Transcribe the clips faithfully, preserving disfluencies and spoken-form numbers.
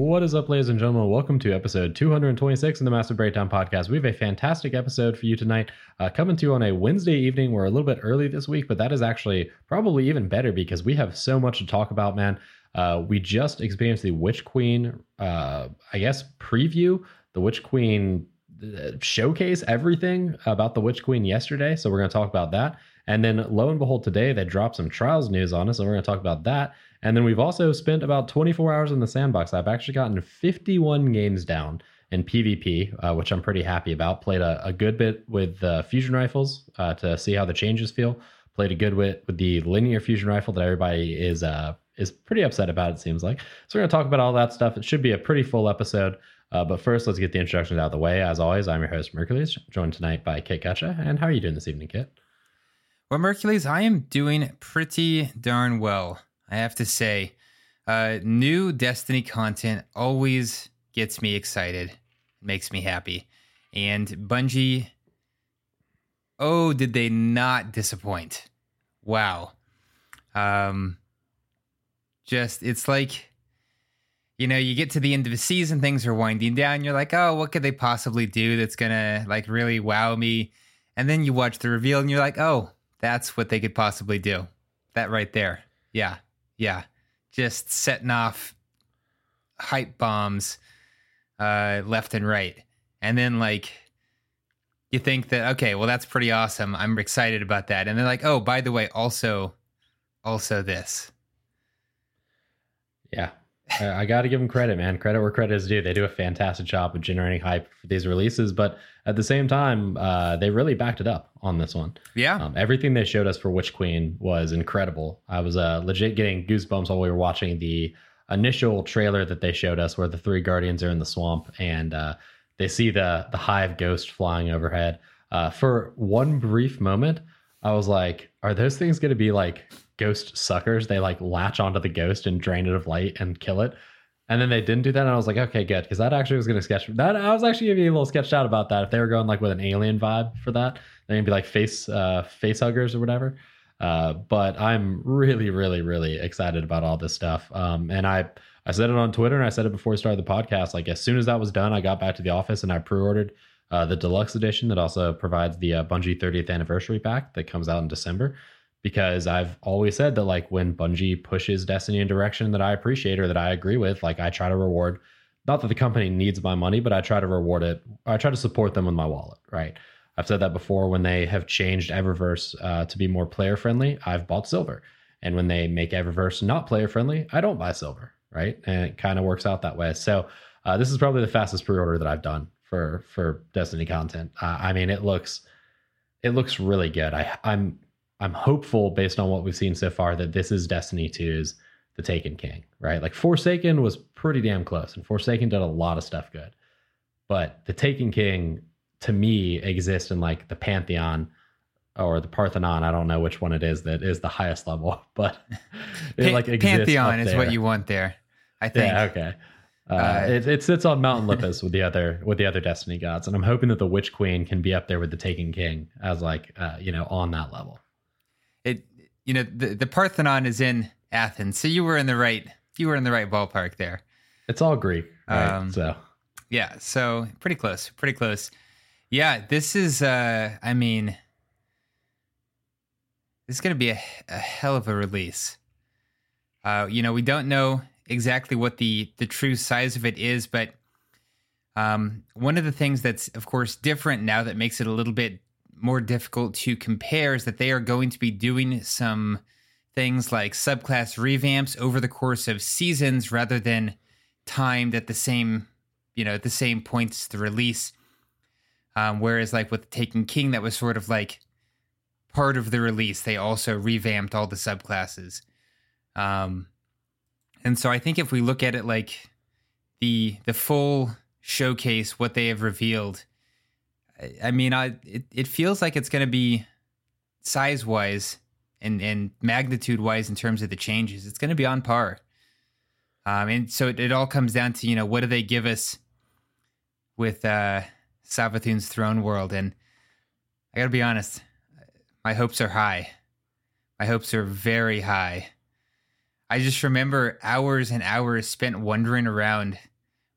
What is up, ladies and gentlemen? Welcome to episode two hundred twenty-six in the Massive Breakdown Podcast. We have a fantastic episode for you tonight, uh, coming to you on a Wednesday evening. We're a little bit early this week, but that is actually probably even better because we have so much to talk about, man. Uh, we just experienced the Witch Queen, uh, I guess, preview, the Witch Queen uh, showcase, everything about the Witch Queen yesterday. So we're going to talk about that. And then lo and behold, today they dropped some Trials news on us, and we're going to talk about that. And then we've also spent about twenty-four hours in the sandbox. I've actually gotten fifty-one games down in PvP, uh, which I'm pretty happy about. Played a, a good bit with uh, fusion rifles uh, to see how the changes feel. Played a good bit with the linear fusion rifle that everybody is uh, is pretty upset about, it seems like. So we're going to talk about all that stuff. It should be a pretty full episode. Uh, but first, let's get the introductions out of the way. As always, I'm your host, Mercules, joined tonight by Kit Gutcha. And how are you doing this evening, Kit? Well, Mercules, I am doing pretty darn well, I have to say. Uh, new Destiny content always gets me excited, makes me happy. And Bungie, oh, did they not disappoint? Wow. Um, just, it's like, you know, you get to the end of the season, things are winding down. You're like, oh, what could they possibly do that's going to like really wow me? And then you watch the reveal and you're like, oh, that's what they could possibly do. That right there. Yeah. Yeah. Just setting off hype bombs uh, left and right. And then, like, you think that, okay, well, that's pretty awesome. I'm excited about that. And they're like, oh, by the way, also, also this. Yeah. I, I got to give them credit, man. Credit where credit is due. They do a fantastic job of generating hype for these releases. But at the same time, uh, they really backed it up on this one. Yeah. Um, everything they showed us for Witch Queen was incredible. I was uh, legit getting goosebumps while we were watching the initial trailer that they showed us where the three Guardians are in the swamp and uh, they see the, the hive ghost flying overhead. Uh, for one brief moment, I was like, are those things going to be like ghost suckers? They like latch onto the ghost and drain it of light and kill it. And then they didn't do that. And I was like, okay, good. Because that actually was going to sketch that. I was actually getting a little sketched out about that. If they were going like with an alien vibe for that, they're going to be like face, uh, face huggers or whatever. Uh, but I'm really, really, really excited about all this stuff. Um, and I, I said it on Twitter and I said it before we started the podcast. Like as soon as that was done, I got back to the office and I pre-ordered uh, the deluxe edition that also provides the uh, Bungie thirtieth anniversary pack that comes out in December. Because I've always said that like when Bungie pushes Destiny in a direction that I appreciate or that I agree with, like I try to reward, not that the company needs my money, but I try to reward it. I try to support them with my wallet, right? I've said that before. When they have changed Eververse uh, to be more player friendly, I've bought silver. And when they make Eververse not player friendly, I don't buy silver, right? And it kind of works out that way. So uh, this is probably the fastest pre-order that I've done for for Destiny content. Uh, I mean, it looks it looks really good. I I'm I'm hopeful based on what we've seen so far that this is Destiny two's The Taken King, right? Like Forsaken was pretty damn close and Forsaken did a lot of stuff good. But The Taken King to me exists in like the Pantheon or the Parthenon. I don't know which one it is that is the highest level, but it Pa- like exists Pantheon up is there. what you want there, I think. Yeah, okay. Uh, Uh, it, it sits on Mount Olympus with the other with the other Destiny gods, and I'm hoping that the Witch Queen can be up there with the Taken King as like uh, you know on that level. It, you know, the, the Parthenon is in Athens, so you were in the right, you were in the right ballpark there. It's all Greek, right? Um, so Yeah, so pretty close, pretty close. Yeah, this is, uh, I mean, this is going to be a, a hell of a release. Uh, you know, we don't know exactly what the, the true size of it is, but um, one of the things that's, of course, different now that makes it a little bit more difficult to compare is that they are going to be doing some things like subclass revamps over the course of seasons rather than timed at the same, you know, at the same points to release. Um, whereas like with Taken King, that was sort of like part of the release. They also revamped all the subclasses. Um, and so I think if we look at it like the the full showcase, what they have revealed, I, I mean, I it, it feels like it's going to be size-wise and, and magnitude-wise in terms of the changes. It's going to be on par. Um, and so it, it all comes down to, you know, what do they give us with uh, Savathun's Throne World? And I got to be honest, my hopes are high. My hopes are very high. I just remember hours and hours spent wandering around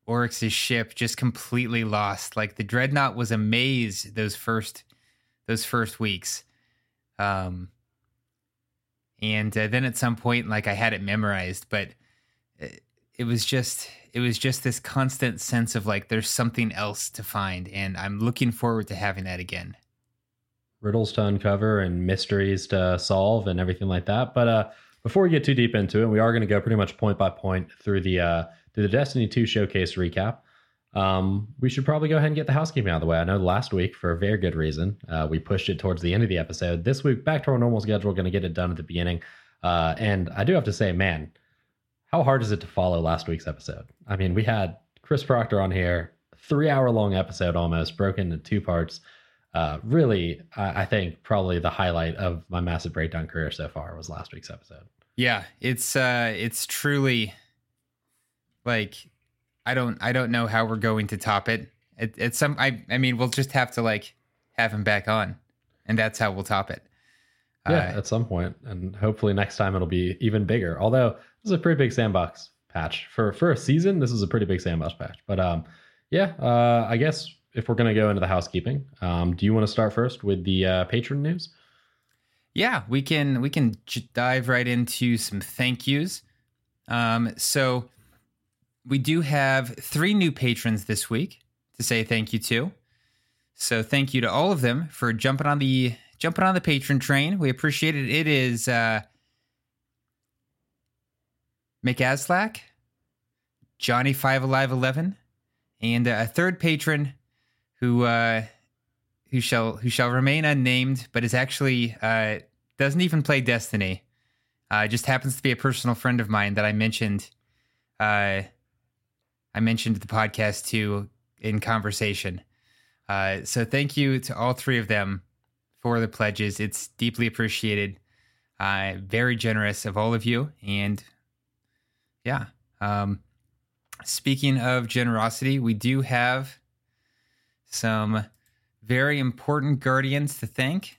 Oryx's ship just completely lost. Like the Dreadnought was a maze those first those first weeks. Um, and uh, then at some point, like I had it memorized, but it, it was just it was just this constant sense of like there's something else to find, and I'm looking forward to having that again. Riddles to uncover and mysteries to solve and everything like that. But uh, before we get too deep into it, we are going to go pretty much point by point through the uh, through the Destiny two showcase recap. Um, we should probably go ahead and get the housekeeping out of the way. I know last week, for a very good reason, uh, we pushed it towards the end of the episode. This week, back to our normal schedule, going to get it done at the beginning. Uh, and I do have to say, man, how hard is it to follow last week's episode? I mean, we had Chris Proctor on here, three hour long episode almost, broken into two parts. Uh, really, I, I think probably the highlight of my Massive Breakdown career so far was last week's episode. Yeah, it's uh, it's truly like I don't I don't know how we're going to top it. It it's some I I mean we'll just have to like have him back on, and that's how we'll top it. Yeah, uh, at some point, and hopefully next time it'll be even bigger. Although this is a pretty big sandbox patch for for a season. This is a pretty big sandbox patch. But um, yeah, uh, I guess if we're gonna go into the housekeeping, um, do you want to start first with the uh, patron news? Yeah, we can we can j- dive right into some thank yous. Um, so we do have three new patrons this week to say thank you to. So thank you to all of them for jumping on the jumping on the patron train. We appreciate it. It is uh, McAslack, Johnny Five Alive Eleven, and a third patron who. Uh, who shall who shall remain unnamed, but is actually uh, doesn't even play Destiny. Uh, just happens to be a personal friend of mine that I mentioned. Uh, I mentioned the podcast to in conversation. Uh, so thank you to all three of them for the pledges. It's deeply appreciated. Uh, very generous of all of you, and yeah. Um, speaking of generosity, we do have some very important guardians to thank.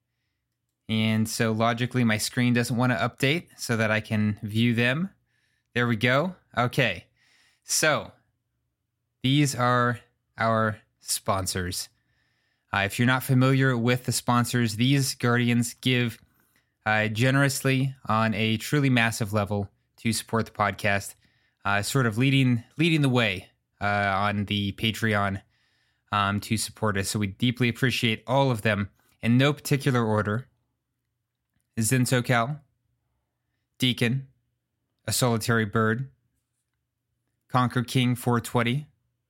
And so logically, my screen doesn't want to update so that I can view them. There we go. Okay. So these are our sponsors. Uh, if you're not familiar with the sponsors, these guardians give uh, generously on a truly massive level to support the podcast, uh, sort of leading leading the way uh, on the Patreon Um, to support us. So we deeply appreciate all of them in no particular order. Zen SoCal, Deacon, A Solitary Bird, Conquer King four twenty,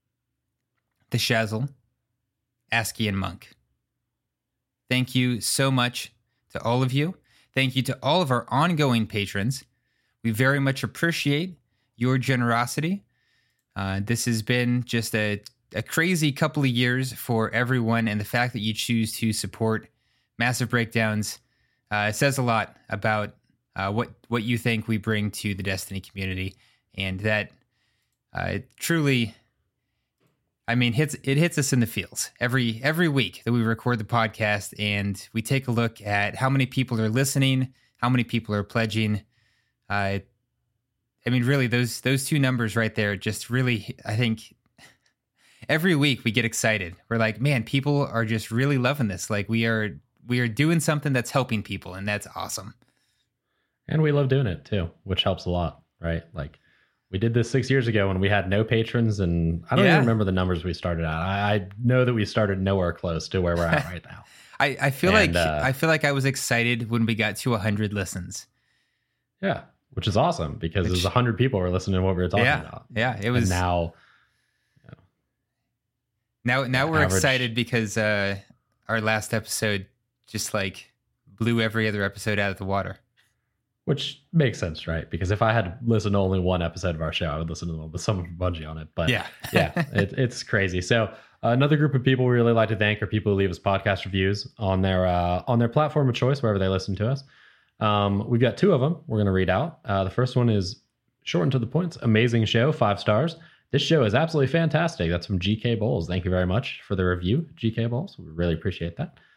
The Shazzle, ASCII and Monk. Thank you so much to all of you. Thank you to all of our ongoing patrons. We very much appreciate your generosity. Uh, this has been just a A crazy couple of years for everyone, and the fact that you choose to support Massive Breakdowns uh, says a lot about uh, what what you think we bring to the Destiny community, and that uh, it truly, I mean, hits it hits us in the feels every every week that we record the podcast, and we take a look at how many people are listening, how many people are pledging. Uh, I mean, really, those those two numbers right there just really, I think. Every week we get excited. We're like, man, people are just really loving this. Like we are, we are doing something that's helping people, and that's awesome. And we love doing it too, which helps a lot, right? Like we did this six years ago when we had no patrons, and I don't yeah. even remember the numbers we started at. I, I know that we started nowhere close to where we're at right now. I, I feel and, like uh, I feel like I was excited when we got to a hundred listens. Yeah, which is awesome because which, there's a hundred people who were listening to what we were talking yeah, about. Yeah, it was and now. Now, now we're average. excited because uh, our last episode just like blew every other episode out of the water. Which makes sense, right? Because if I had listened to only one episode of our show, I would listen to the one with some from Bungie on it. But yeah, yeah, it, it's crazy. So uh, another group of people we really like to thank are people who leave us podcast reviews on their uh, on their platform of choice, wherever they listen to us. Um, we've got two of them we're going to read out. Uh, the first one is short and to the point. Amazing show, five stars. This show is absolutely fantastic. That's from G K Bowles. Thank you very much for the review, G K Bowles. We really appreciate that.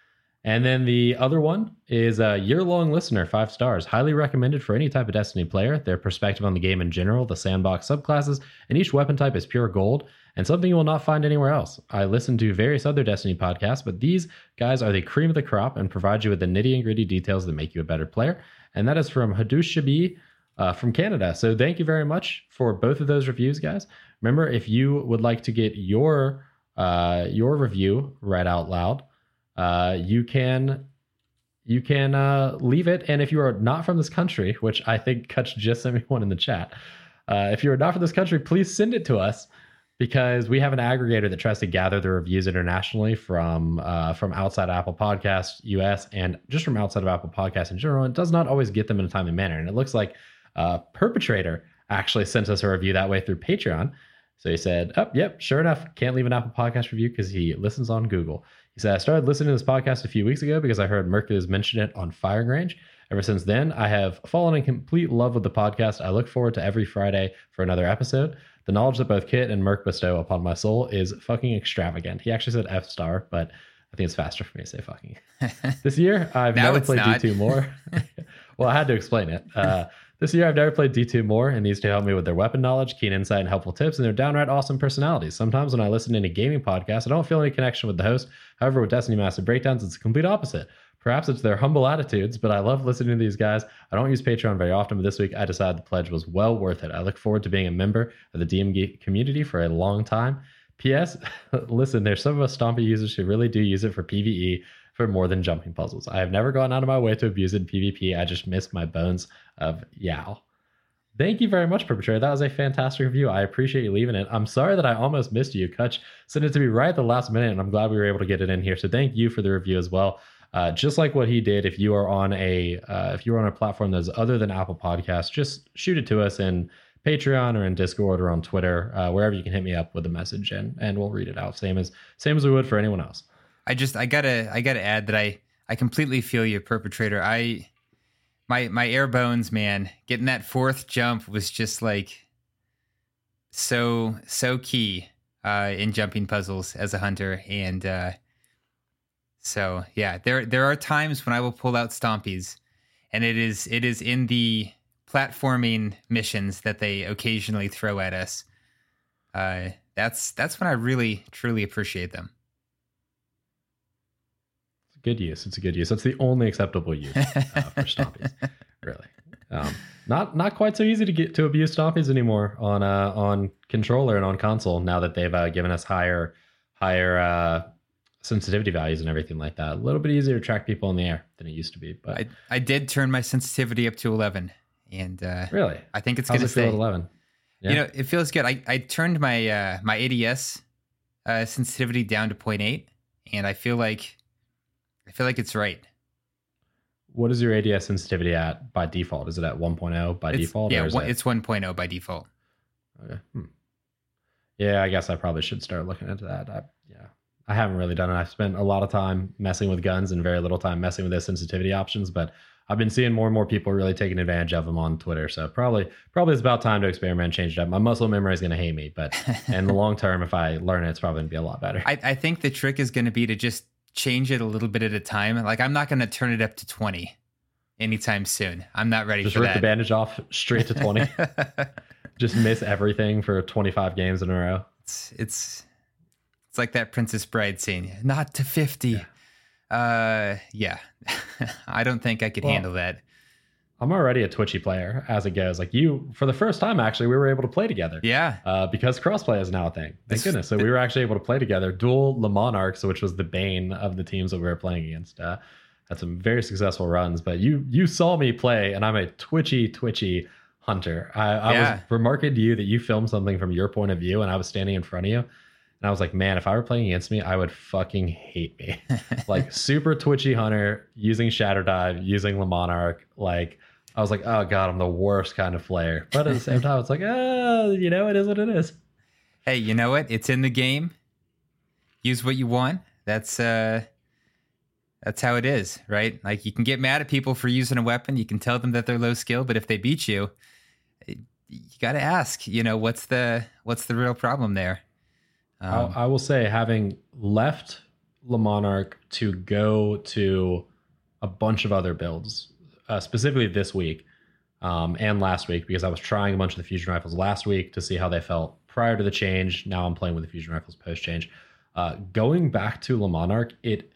And then the other one is a year-long listener, five stars. Highly recommended for any type of Destiny player. Their perspective on the game in general, the sandbox subclasses, and each weapon type is pure gold, and something you will not find anywhere else. I listen to various other Destiny podcasts, but these guys are the cream of the crop and provide you with the nitty and gritty details that make you a better player. And that is from Hadush Shabi uh, from Canada. So thank you very much for both of those reviews, guys. Remember, if you would like to get your uh, your review read out loud, Uh, you can you can uh, leave it, and if you are not from this country, which I think Kutch just sent me one in the chat, uh, if you are not from this country, please send it to us, because we have an aggregator that tries to gather the reviews internationally from uh, from outside Apple Podcasts U S and just from outside of Apple Podcasts in general. It does not always get them in a timely manner, and it looks like uh, Perpetrator actually sent us a review that way through Patreon. So he said, oh, yep, sure enough, can't leave an Apple Podcast review because he listens on Google. He said, I started listening to this podcast a few weeks ago because I heard Mercules mention it on Firing Range. Ever since then, I have fallen in complete love with the podcast. I look forward to every Friday for another episode. The knowledge that both Kit and Merc bestow upon my soul is fucking extravagant. He actually said F star, but I think it's faster for me to say fucking. This year, I've never played not. D two more. Well, I had to explain it. Uh, This year, I've never played D two more, and these two help me with their weapon knowledge, keen insight, and helpful tips, and their downright awesome personalities. Sometimes when I listen to any gaming podcast, I don't feel any connection with the host. However, with Destiny Massive Breakdowns, it's the complete opposite. Perhaps it's their humble attitudes, but I love listening to these guys. I don't use Patreon very often, but this week I decided the pledge was well worth it. I look forward to being a member of the D M G community for a long time. P S. Listen, there's some of us Stompy users who really do use it for PvE, for more than jumping puzzles. I have never gone out of my way to abuse it in PvP. I just missed my bones of Yao. Thank you very much, Perpetrator. That was a fantastic review. I appreciate you leaving it. I'm sorry that I almost missed you. Kutch sent it to me right at the last minute, and I'm glad we were able to get it in here. So thank you for the review as well. Uh, just like what he did, if you are on a uh, if you are on a platform that's other than Apple Podcasts, just shoot it to us in Patreon or in Discord or on Twitter, uh, wherever you can hit me up with a message, and and we'll read it out. Same as same as we would for anyone else. I just I gotta I gotta add that I I completely feel you, Perpetrator. I my my air bones, man, getting that fourth jump was just like so so key uh, in jumping puzzles as a hunter, and uh, so yeah, there there are times when I will pull out Stompies, and it is it is in the platforming missions that they occasionally throw at us. Uh, that's that's when I really truly appreciate them. Good use. It's a good use. That's the only acceptable use uh, for Stompies, really. Um, not not quite so easy to get to abuse Stompies anymore on uh, on controller and on console now that they've uh, given us higher higher uh, sensitivity values and everything like that. A little bit easier to track people in the air than it used to be. But I, I did turn my sensitivity up to eleven, and uh, really, I think it's going to stay at eleven. Yeah. You know, it feels good. I, I turned my uh, my A D S uh, sensitivity down to zero point eight, and I feel like I feel like it's right. What is your A D S sensitivity at by default? Is it at one point oh by it's, default? Yeah, or is one, it... it's one point oh by default. Okay. Hmm. Yeah, I guess I probably should start looking into that. I, yeah, I haven't really done it. I've spent a lot of time messing with guns and very little time messing with the sensitivity options, but I've been seeing more and more people really taking advantage of them on Twitter. So probably probably it's about time to experiment and change it up. My muscle memory is going to hate me, but in the long term, if I learn it, it's probably going to be a lot better. I, I think the trick is going to be to just change it a little bit at a time. Like, I'm not going to turn it up to twenty anytime soon. I'm not ready just for that. Just rip the bandage off straight to twenty. Just miss everything for twenty-five games in a row. It's it's it's like that Princess Bride scene. Not to fifty. Yeah. Uh, yeah. I don't think I could well, handle that. I'm already a Twitchy player as it goes. Like you, for the first time, actually, we were able to play together. Yeah. Uh, because crossplay is now a thing. Thank This- goodness. So we were actually able to play together. Dual Le Monarchs, which was the bane of the teams that we were playing against. Uh, had some very successful runs. But you you saw me play, and I'm a twitchy, twitchy hunter. I, I Yeah. was remarking to you that you filmed something from your point of view, and I was standing in front of you. And I was like, man, if I were playing against me, I would fucking hate me. Like, super twitchy hunter, using Shadow Dive, using Le Monarch. Like, I was like, oh god, I'm the worst kind of player. But at the same time, it's like, ah, you know, it is what it is. Hey, you know what? It's in the game. Use what you want. That's uh, that's how it is, right? Like, you can get mad at people for using a weapon. You can tell them that they're low skill, but if they beat you, you got to ask, you know, what's the what's the real problem there? Um, I, I will say, having left Le Monarch to go to a bunch of other builds, uh, specifically this week um, and last week, because I was trying a bunch of the fusion rifles last week to see how they felt prior to the change. Now I'm playing with the fusion rifles post change. Uh, going back to Le Monarch, it,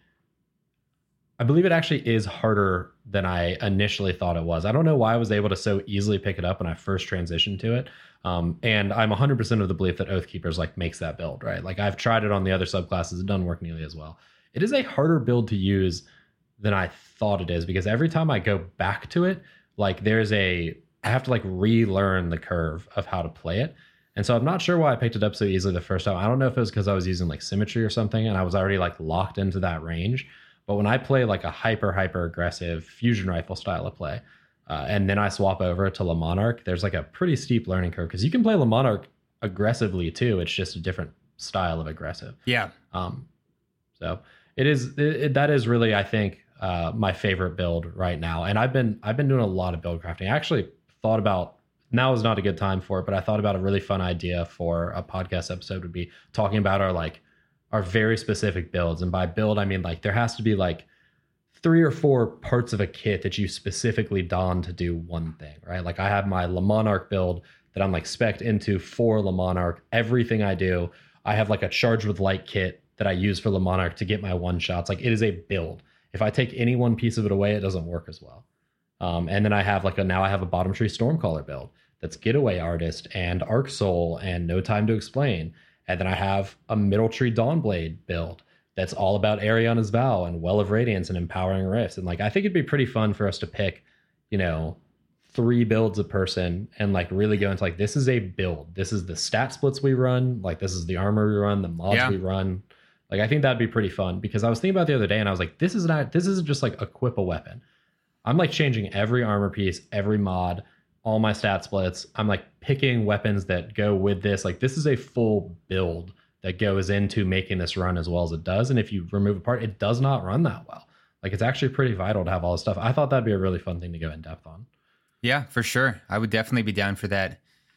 I believe it actually is harder than I initially thought it was. I don't know why I was able to so easily pick it up when I first transitioned to it. Um, and I'm one hundred percent of the belief that Oathkeepers like makes that build, right? Like I've tried it on the other subclasses. It doesn't work nearly as well. It is a harder build to use than I thought it is, because every time I go back to it, like there's a, I have to like relearn the curve of how to play it. And so I'm not sure why I picked it up so easily the first time. I don't know if it was because I was using like symmetry or something and I was already like locked into that range. But when I play like a hyper, hyper aggressive fusion rifle style of play, uh, and then I swap over to Le Monarch, there's like a pretty steep learning curve, because you can play Le Monarch aggressively too. It's just a different style of aggressive. Yeah. Um, so it is, it, it, that is really, I think, uh, my favorite build right now. And I've been, I've been doing a lot of build crafting. I actually thought about, now is not a good time for it, but I thought about a really fun idea for a podcast episode would be talking about our like, are very specific builds. And by build, I mean like there has to be like three or four parts of a kit that you specifically don to do one thing, right? Like I have my Le Monarch build that I'm like spec'd into for Le Monarch. Everything I do, I have like a charge with light kit that I use for Le Monarch to get my one shots. Like it is a build. If I take any one piece of it away, it doesn't work as well. Um, and then I have like a, now I have a Bottom Tree Stormcaller build that's Getaway Artist and Arc Soul and No Time to Explain. And then I have a Middle Tree Dawnblade build that's all about Ariana's Vow and Well of Radiance and Empowering Rifts. And like, I think it'd be pretty fun for us to pick, you know, three builds a person and like really go into like, this is a build. This is the stat splits we run. Like this is the armor we run, the mods yeah. we run. Like, I think that'd be pretty fun, because I was thinking about it the other day and I was like, this is not, this isn't just like equip a weapon. I'm like changing every armor piece, every mod, all my stat splits. I'm like picking weapons that go with this. Like this is a full build that goes into making this run as well as it does. And if you remove a part, it does not run that well. Like it's actually pretty vital to have all this stuff. I thought that'd be a really fun thing to go in depth on. Yeah, for sure. I would definitely be down for that.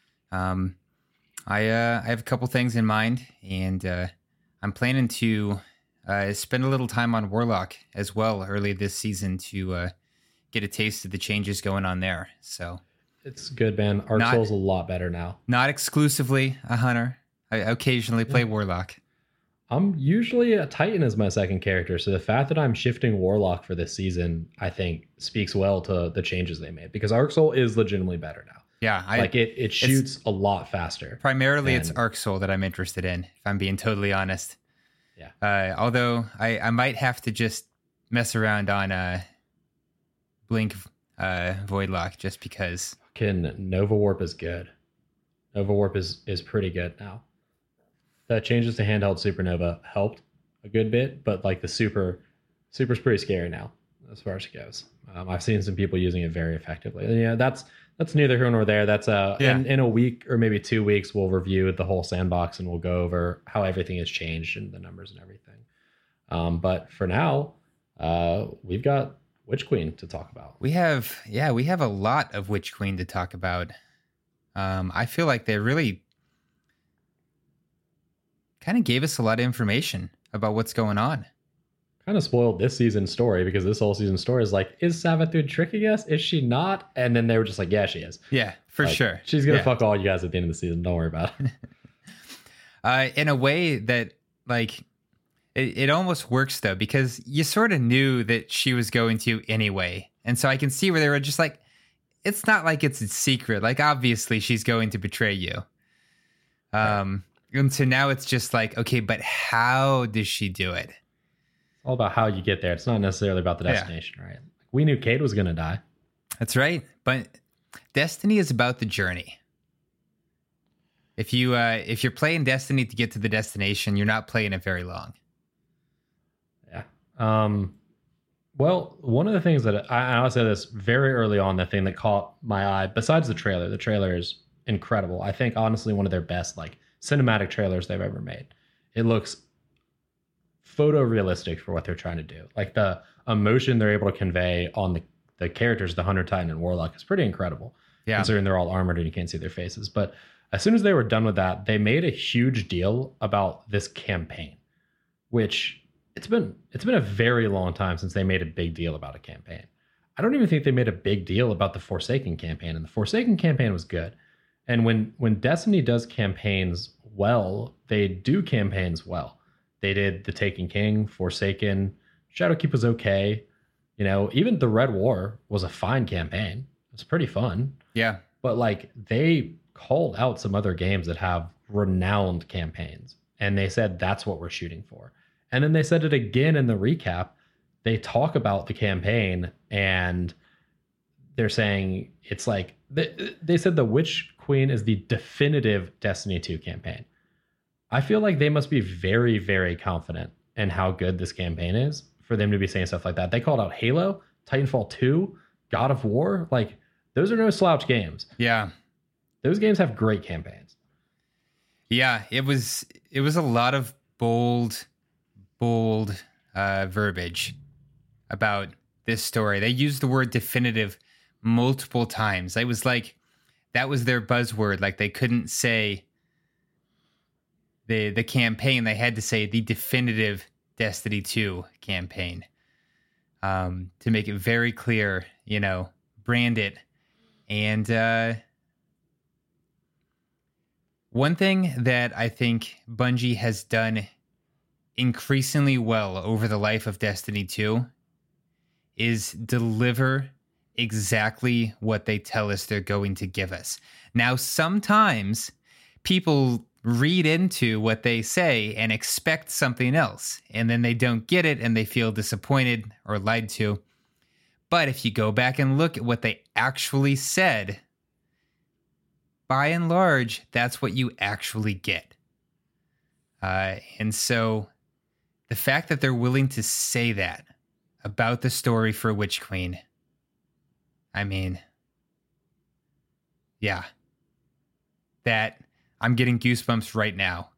Um, I uh, I have a couple things in mind, and uh, I'm planning to uh, spend a little time on Warlock as well early this season to uh, get a taste of the changes going on there. So. It's good, man. Arc not, Soul's a lot better now. Not exclusively a hunter. I occasionally play yeah. Warlock. I'm usually a Titan as my second character, so the fact that I'm shifting Warlock for this season, I think, speaks well to the changes they made, because Arc Soul is legitimately better now. Yeah, I, like it, it shoots a lot faster. Primarily, than, it's Arc Soul that I'm interested in, if I'm being totally honest. Yeah. Uh, although I, I might have to just mess around on uh, Blink uh, Voidlock just because. Can Nova Warp is good. Nova Warp is is pretty good now. The changes to handheld Supernova helped a good bit, but like the super super's pretty scary now as far as it goes. Um, I've seen some people using it very effectively. And yeah, that's that's neither here nor there. That's uh yeah. in, in a week or maybe two weeks we'll review the whole sandbox and we'll go over how everything has changed and the numbers and everything. Um, but for now, uh, we've got Witch Queen to talk about. We have, yeah, we have a lot of Witch Queen to talk about. Um, I feel like they really kind of gave us a lot of information about what's going on. Kind of spoiled this season's story, because this whole season's story is like, is Savathûn tricking us? Is she not? And then they were just like, yeah, she is. Yeah, for like, sure. She's going to yeah. fuck all you guys at the end of the season. Don't worry about it. uh, in a way that, like, It, it almost works, though, because you sort of knew that she was going to anyway. And so I can see where they were just like, it's not like it's a secret. Like, obviously, she's going to betray you. Um, right. And so now it's just like, okay, but how does she do it? It's all about how you get there. It's not necessarily about the destination, yeah. right? We knew Cade was going to die. That's right. But Destiny is about the journey. If, you, uh, if you're playing Destiny to get to the destination, you're not playing it very long. Um, well, one of the things that I, I'll say this very early on, the thing that caught my eye, besides the trailer, the trailer is incredible. I think honestly, one of their best like cinematic trailers they've ever made. It looks photorealistic for what they're trying to do. Like the emotion they're able to convey on the, the characters, the Hunter, Titan, and Warlock is pretty incredible. Yeah. Considering they're all armored and you can't see their faces. But as soon as they were done with that, they made a huge deal about this campaign, which it's been it's been a very long time since they made a big deal about a campaign. I don't even think they made a big deal about the Forsaken campaign, and the Forsaken campaign was good. And when when Destiny does campaigns well, they do campaigns well. They did the Taken King, Forsaken, Shadowkeep was okay. You know, even the Red War was a fine campaign. It's pretty fun. Yeah. But like they called out some other games that have renowned campaigns, and they said that's what we're shooting for. And then they said it again in the recap. They talk about the campaign and they're saying it's like they, they said the Witch Queen is the definitive Destiny two campaign. I feel like they must be very, very confident in how good this campaign is for them to be saying stuff like that. They called out Halo, Titanfall two, God of War. Like, those are no slouch games. Yeah. Those games have great campaigns. Yeah, it was it was a lot of bold, bold uh, verbiage about this story. They used the word definitive multiple times. It was like that was their buzzword. Like they couldn't say the the campaign. They had to say the definitive Destiny two campaign um, to make it very clear, you know, brand it. And uh, one thing that I think Bungie has done increasingly well over the life of Destiny two is deliver exactly what they tell us they're going to give us. Now, sometimes people read into what they say and expect something else, and then they don't get it and they feel disappointed or lied to. But if you go back and look at what they actually said, by and large, that's what you actually get. Uh, and so the fact that they're willing to say that about the story for Witch Queen, I mean, yeah, that I'm getting goosebumps right now.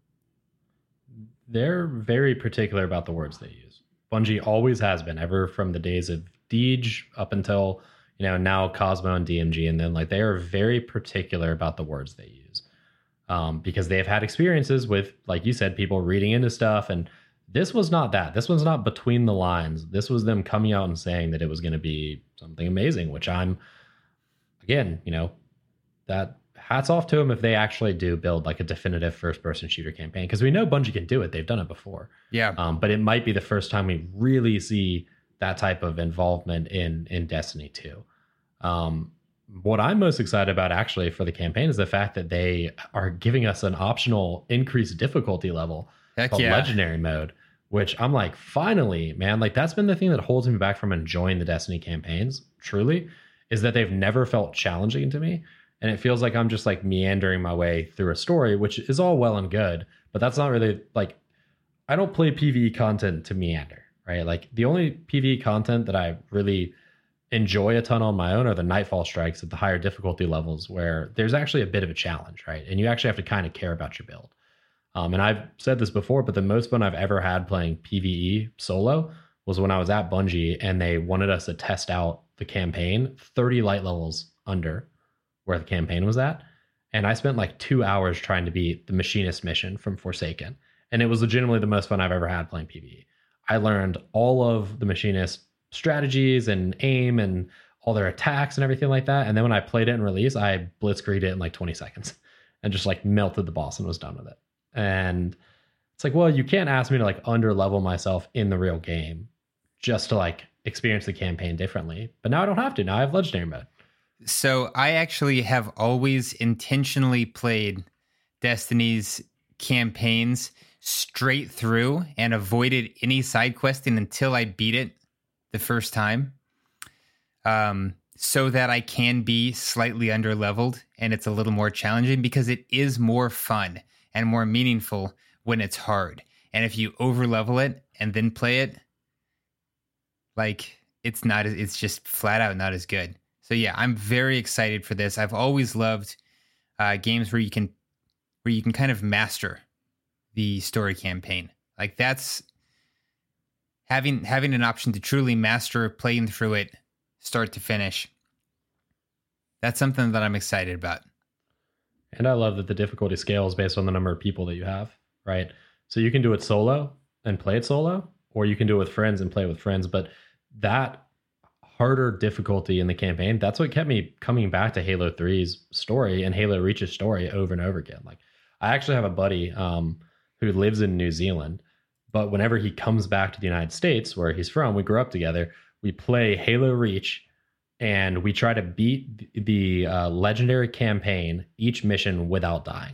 They're very particular about the words they use. Bungie always has been, ever from the days of Deej up until, you know, now Cosmo and D M G. And then like they are very particular about the words they use um, because they have had experiences with, like you said, people reading into stuff. And this was not that. This was not between the lines. This was them coming out and saying that it was going to be something amazing, which I'm, again, you know, that hats off to them if they actually do build like a definitive first person shooter campaign, because we know Bungie can do it. They've done it before. Yeah. Um, but it might be the first time we really see that type of involvement in, in Destiny two. Um, what I'm most excited about actually for the campaign is the fact that they are giving us an optional increased difficulty level Heck called yeah. Legendary mode, which I'm like, finally, man, like that's been the thing that holds me back from enjoying the Destiny campaigns, truly, is that they've never felt challenging to me. And it feels like I'm just like meandering my way through a story, which is all well and good, but that's not really like, I don't play PvE content to meander, right? Like the only PvE content that I really enjoy a ton on my own are the Nightfall strikes at the higher difficulty levels, where there's actually a bit of a challenge, right? And you actually have to kind of care about your build. Um, and I've said this before, but the most fun I've ever had playing PvE solo was when I was at Bungie and they wanted us to test out the campaign thirty light levels under where the campaign was at. And I spent like two hours trying to beat the Machinist mission from Forsaken. And it was legitimately the most fun I've ever had playing PvE. I learned all of the Machinist strategies and aim and all their attacks and everything like that. And then when I played it in release, I blitzkrieged it in like twenty seconds and just like melted the boss and was done with it. And it's like, well, you can't ask me to like under level myself in the real game just to like experience the campaign differently. But now I don't have to. Now I have Legendary mode. So I actually have always intentionally played Destiny's campaigns straight through and avoided any side questing until I beat it the first time, um, so that I can be slightly under leveled and it's a little more challenging, because it is more fun and more meaningful when it's hard. And if you over level it and then play it, like it's not, it's just flat out not as good. So yeah, I'm very excited for this. I've always loved uh, games where you can, where you can kind of master the story campaign. Like that's having having an option to truly master playing through it, start to finish. That's something that I'm excited about. And I love that the difficulty scales based on the number of people that you have, right? So you can do it solo and play it solo, or you can do it with friends and play with friends. But that harder difficulty in the campaign, that's what kept me coming back to Halo three's story and Halo Reach's story over and over again. Like, I actually have a buddy um, who lives in New Zealand, but whenever he comes back to the United States, where he's from, we grew up together, we play Halo Reach, and we try to beat the uh, legendary campaign, each mission, without dying.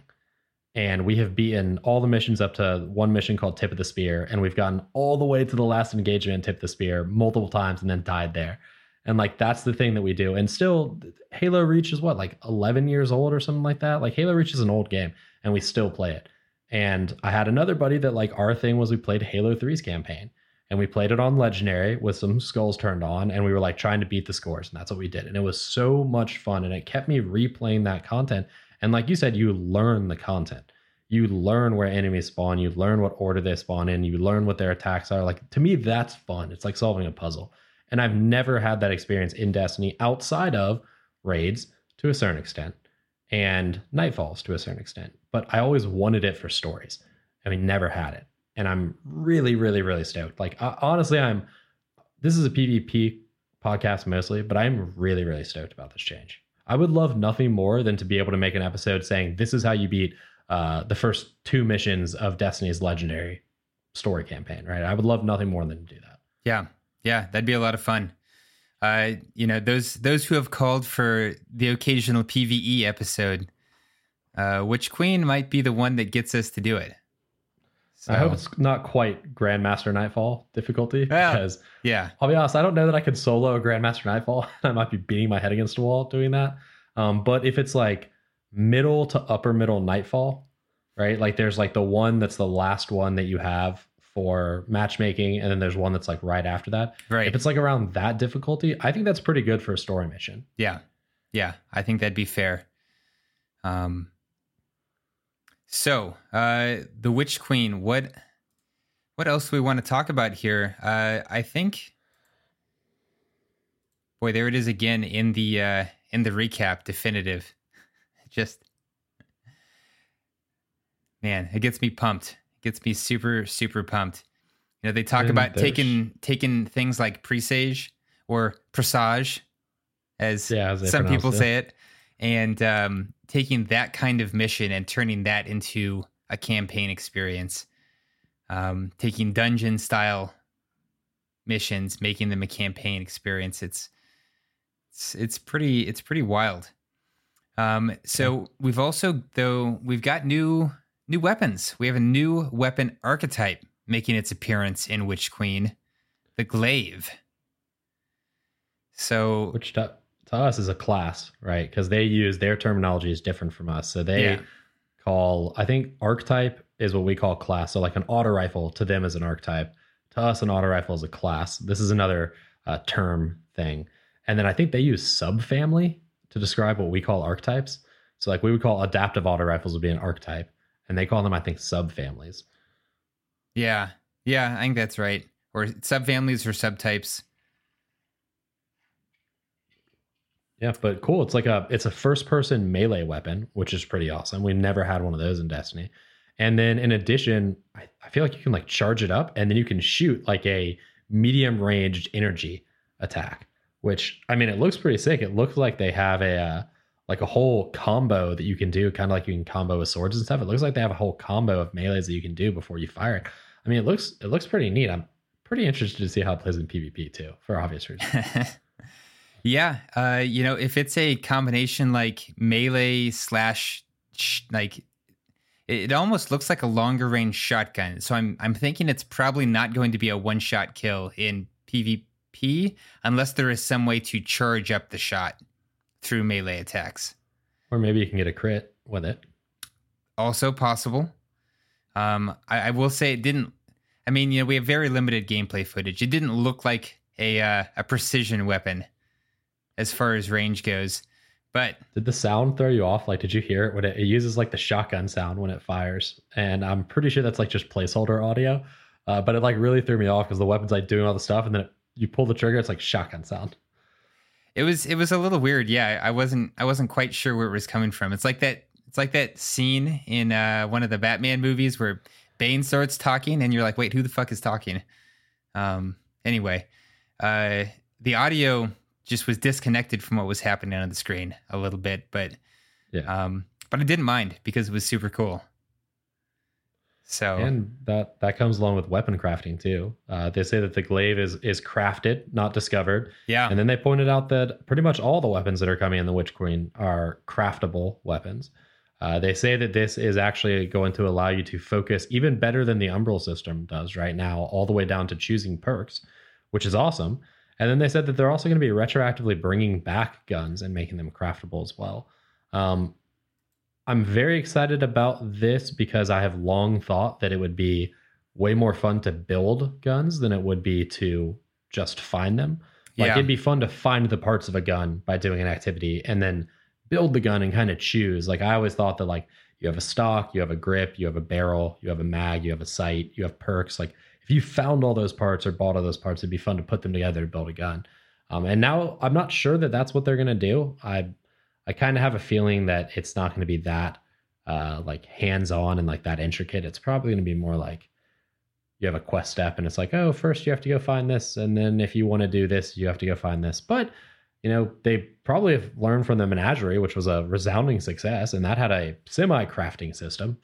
And we have beaten all the missions up to one mission called Tip of the Spear, and we've gotten all the way to the last engagement in Tip of the Spear multiple times and then died there. And like, that's the thing that we do. And still, Halo Reach is what, like eleven years old or something like that? Like, Halo Reach is an old game, and we still play it. And I had another buddy that, like, our thing was we played Halo three's campaign, and we played it on Legendary with some skulls turned on, and we were like trying to beat the scores, and that's what we did. And it was so much fun, and it kept me replaying that content. And like you said, you learn the content. You learn where enemies spawn. You learn what order they spawn in. You learn what their attacks are. Like, to me, that's fun. It's like solving a puzzle. And I've never had that experience in Destiny outside of raids to a certain extent and Nightfalls to a certain extent. But I always wanted it for stories. I mean, never had it. And I'm really, really, really stoked. Like, uh, honestly, I'm, this is a PvP podcast mostly, but I'm really, really stoked about this change. I would love nothing more than to be able to make an episode saying, this is how you beat uh, the first two missions of Destiny's Legendary story campaign, right? I would love nothing more than to do that. Yeah. Yeah. That'd be a lot of fun. Uh, you know, those, those who have called for the occasional PvE episode, uh, Witch Queen might be the one that gets us to do it. So, I hope it's not quite Grandmaster Nightfall difficulty, well, because yeah, I'll be honest, I don't know that I could solo a Grandmaster Nightfall. I might be beating my head against a wall doing that. Um, but if it's like middle to upper middle Nightfall, right? Like, there's like the one that's the last one that you have for matchmaking, and then there's one that's like right after that. Right. If it's like around that difficulty, I think that's pretty good for a story mission. Yeah. Yeah. I think that'd be fair. Um, So, uh, the Witch Queen, what what else do we want to talk about here? Uh, I think, boy, there it is again in the uh, in the recap, definitive. Just, man, it gets me pumped. It gets me super, super pumped. You know, they talk And about there's- taking taking things like presage or presage, as Yeah, as they some pronounce people it. say it, and um, taking that kind of mission and turning that into a campaign experience, um, taking dungeon style missions, making them a campaign experience. It's it's it's pretty it's pretty wild. Um, so we've also though we've got new new weapons. We have a new weapon archetype making its appearance in Witch Queen, the glaive. So Which to, to us is a class, right? Because they use their terminology is different from us. So they Yeah. call, I think archetype is what we call class. So like an auto rifle to them is an archetype. To us, an auto rifle is a class. This is another uh, term thing. And then I think they use subfamily to describe what we call archetypes. So like we would call adaptive auto rifles would be an archetype, and they call them, I think, subfamilies. yeah, yeah, I think that's right. Or subfamilies or subtypes. Yeah, but cool. It's like a it's a first person melee weapon, which is pretty awesome. We've never had one of those in Destiny. And then in addition, I, I feel like you can like charge it up, and then you can shoot like a medium ranged energy attack, which I mean, it looks pretty sick. It looks like they have a uh, like a whole combo that you can do, kind of like you can combo with swords and stuff. It looks like they have a whole combo of melees that you can do before you fire it. I mean, it looks it looks pretty neat. I'm pretty interested to see how it plays in PvP too, for obvious reasons. Yeah, uh, you know, if it's a combination like melee slash sh- like, it, it almost looks like a longer range shotgun. So I'm I'm thinking it's probably not going to be a one shot kill in PvP unless there is some way to charge up the shot through melee attacks. Or maybe you can get a crit with it. Also possible. Um, I, I will say it didn't. I mean, you know, we have very limited gameplay footage. It didn't look like a uh, a precision weapon as far as range goes, but Did the sound throw you off? Like, did you hear it when it, it uses like the shotgun sound when it fires? And I'm pretty sure that's like just placeholder audio. Uh, but it like really threw me off because the weapon's like doing all the stuff, and then it, you pull the trigger, it's like shotgun sound. it was it was a little weird. Yeah, I wasn't I wasn't quite sure where it was coming from. It's like that it's like that scene in uh, one of the Batman movies where Bane starts talking, and you're like, wait, who the fuck is talking? Um, anyway, uh, the audio just was disconnected from what was happening on the screen a little bit, but Yeah. um, but I didn't mind because it was super cool. So and that that comes along with weapon crafting too. Uh, they say that the glaive is is crafted, not discovered. yeah, And then they pointed out that pretty much all the weapons that are coming in the Witch Queen are craftable weapons. Uh, they say that this is actually going to allow you to focus even better than the Umbral system does right now, all the way down to choosing perks, which is awesome. And then they said that they're also going to be retroactively bringing back guns and making them craftable as well. Um, I'm very excited about this because I have long thought that it would be way more fun to build guns than it would be to just find them. Like Yeah. it'd be fun to find the parts of a gun by doing an activity and then build the gun and kind of choose. Like I always thought that like you have a stock, you have a grip, you have a barrel, you have a mag, you have a sight, you have perks. Like if you found all those parts or bought all those parts, it'd be fun to put them together to build a gun. Um, and now I'm not sure that that's what they're going to do. I I kind of have a feeling that it's not going to be that uh, like hands-on and like that intricate. It's probably going to be more like you have a quest step and it's like, oh, first you have to go find this. And then if you want to do this, you have to go find this. But, you know, they probably have learned from the Menagerie, which was a resounding success. And that had a semi-crafting system.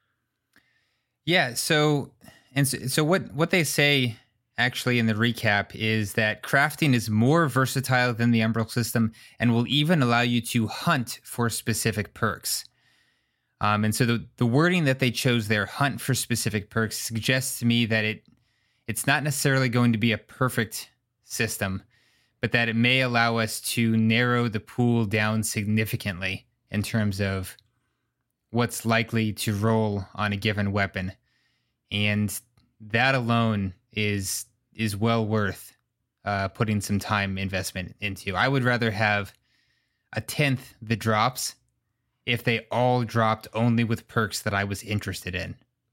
Yeah. So, and so, so what, what they say actually in the recap is that crafting is more versatile than the Umbral system and will even allow you to hunt for specific perks. Um, and so the, the wording that they chose there, hunt for specific perks, suggests to me that it it's not necessarily going to be a perfect system, but that it may allow us to narrow the pool down significantly in terms of what's likely to roll on a given weapon. And that alone is is well worth uh, putting some time investment into. I would rather have a tenth that drops if they all dropped only with perks that I was interested in.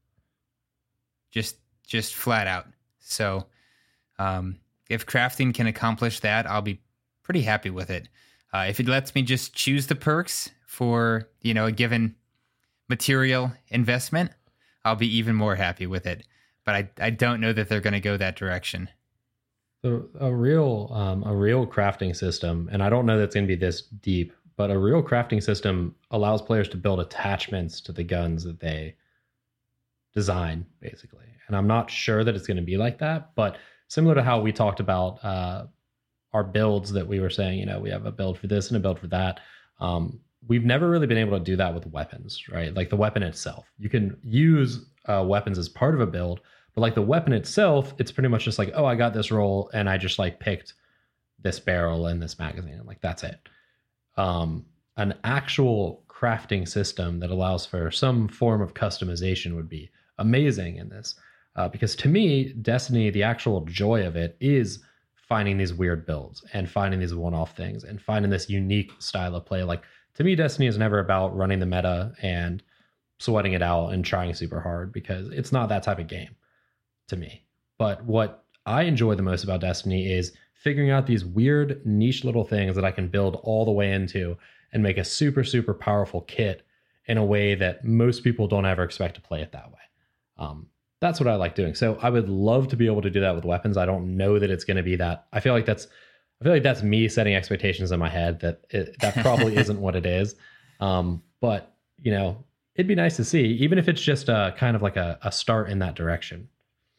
Just just flat out. So um, if crafting can accomplish that, I'll be pretty happy with it. Uh, if it lets me just choose the perks for, you know, a given material investment, I'll be even more happy with it. But I, I don't know that they're going to go that direction. So a real um, a real crafting system, and I don't know that it's going to be this deep, but a real crafting system allows players to build attachments to the guns that they design, basically. And I'm not sure that it's going to be like that, but similar to how we talked about uh, our builds that we were saying, you know, we have a build for this and a build for that. Um, we've never really been able to do that with weapons, right? Like the weapon itself. You can use uh, weapons as part of a build, but like the weapon itself, it's pretty much just like, oh, I got this roll and I just like picked this barrel and this magazine. And like, that's it. Um, an actual crafting system that allows for some form of customization would be amazing in this. Uh, because to me, Destiny, the actual joy of it is finding these weird builds and finding these one-off things and finding this unique style of play. Like to me, Destiny is never about running the meta and sweating it out and trying super hard, because it's not that type of game to me. But what I enjoy the most about Destiny is figuring out these weird niche little things that I can build all the way into and make a super, super powerful kit in a way that most people don't ever expect to play it that way. Um, that's what I like doing. So I would love to be able to do that with weapons. I don't know that it's going to be that. I feel like that's, I feel like that's me setting expectations in my head that it, that probably isn't what it is. Um, but you know, it'd be nice to see, even if it's just a kind of like a, a start in that direction.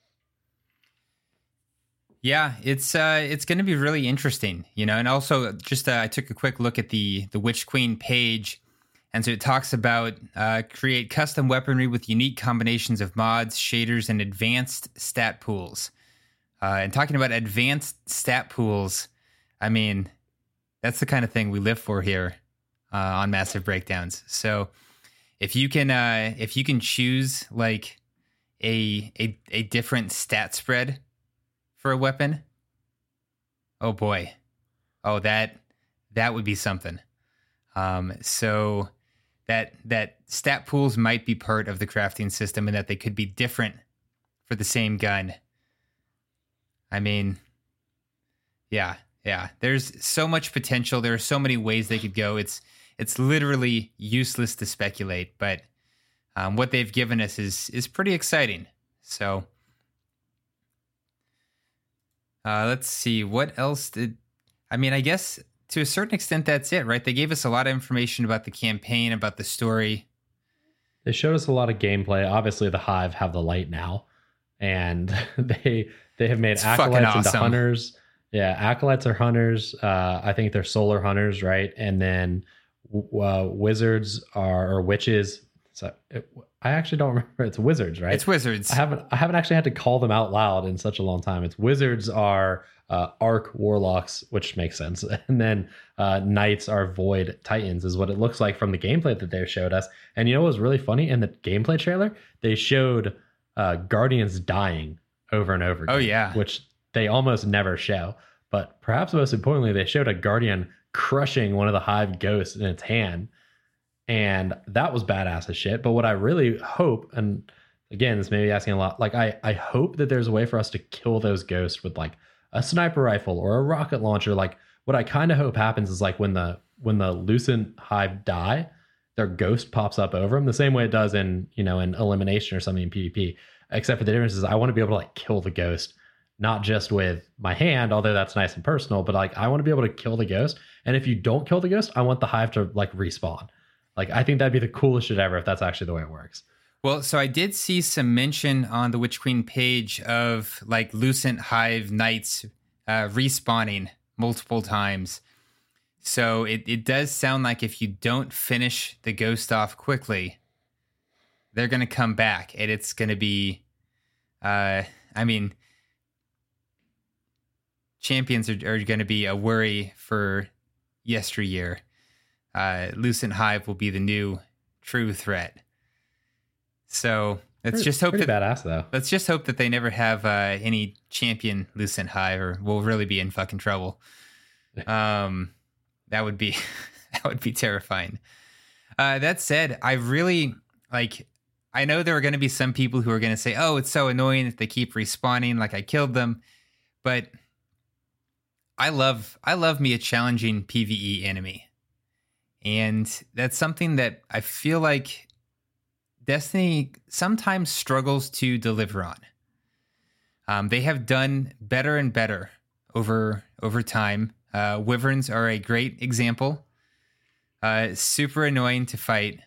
Yeah, it's uh, it's going to be really interesting, you know. And also, just uh, I took a quick look at the the Witch Queen page, and so it talks about uh, create custom weaponry with unique combinations of mods, shaders, and advanced stat pools. Uh, and talking about advanced stat pools, I mean, that's the kind of thing we live for here uh, on Massive Breakdowns. So if you can uh, if you can choose like a a a different stat spread for a weapon, oh boy, oh that that would be something. Um, so that that stat pools might be part of the crafting system, and that they could be different for the same gun. I mean, yeah, yeah. There's so much potential. There are so many ways they could go. It's it's literally useless to speculate, but um, what they've given us is is pretty exciting. So. Uh, let's see. What else did... I mean, I guess to a certain extent, that's it, right? They gave us a lot of information about the campaign, about the story. They showed us a lot of gameplay. Obviously, the Hive have the light now, and they they have made It's acolytes fucking into awesome. hunters. Yeah, acolytes are hunters. Uh, I think they're solar hunters, right? And then uh, wizards are or witches. So it, I actually don't remember. It's wizards, right? It's wizards. I haven't I haven't actually had to call them out loud in such a long time. It's wizards are uh, arc warlocks, which makes sense, and then uh, knights are void titans, is what it looks like from the gameplay that they showed us. And you know what was really funny in the gameplay trailer? They showed uh, guardians dying over and over again. Oh, yeah. Which they almost never show. But perhaps most importantly, they showed a guardian crushing one of the Hive ghosts in its hand. And that was badass as shit. But what I really hope, and again, this may be asking a lot, like I, I hope that there's a way for us to kill those ghosts with like a sniper rifle or a rocket launcher. Like what I kind of hope happens is like when the when the Lucent Hive die, their ghost pops up over them the same way it does in, you know, in elimination or something in PvP. Except for the difference is I want to be able to like kill the ghost, not just with my hand, although that's nice and personal, but like I want to be able to kill the ghost. And if you don't kill the ghost, I want the Hive to like respawn. Like, I think that'd be the coolest shit ever if that's actually the way it works. Well, so I did see some mention on the Witch Queen page of like Lucent Hive Knights uh, respawning multiple times. So it, it does sound like if you don't finish the ghost off quickly, they're going to come back. And it's going to be, uh, I mean, champions are, are going to be a worry for yesteryear. Uh, Lucent Hive will be the new true threat. So let's Pretty, just hope pretty that badass though. let's just hope that they never have uh, any champion Lucent Hive, or we'll really be in fucking trouble. Um, that would be that would be terrifying. Uh, that said, I really like. I know there are going to be some people who are going to say, "Oh, it's so annoying that they keep respawning. Like I killed them," but I love I love me a challenging PvE enemy. And that's something that I feel like Destiny sometimes struggles to deliver on. Um, they have done better and better over over time. Uh, Wyverns are a great example. Uh, super annoying to fight,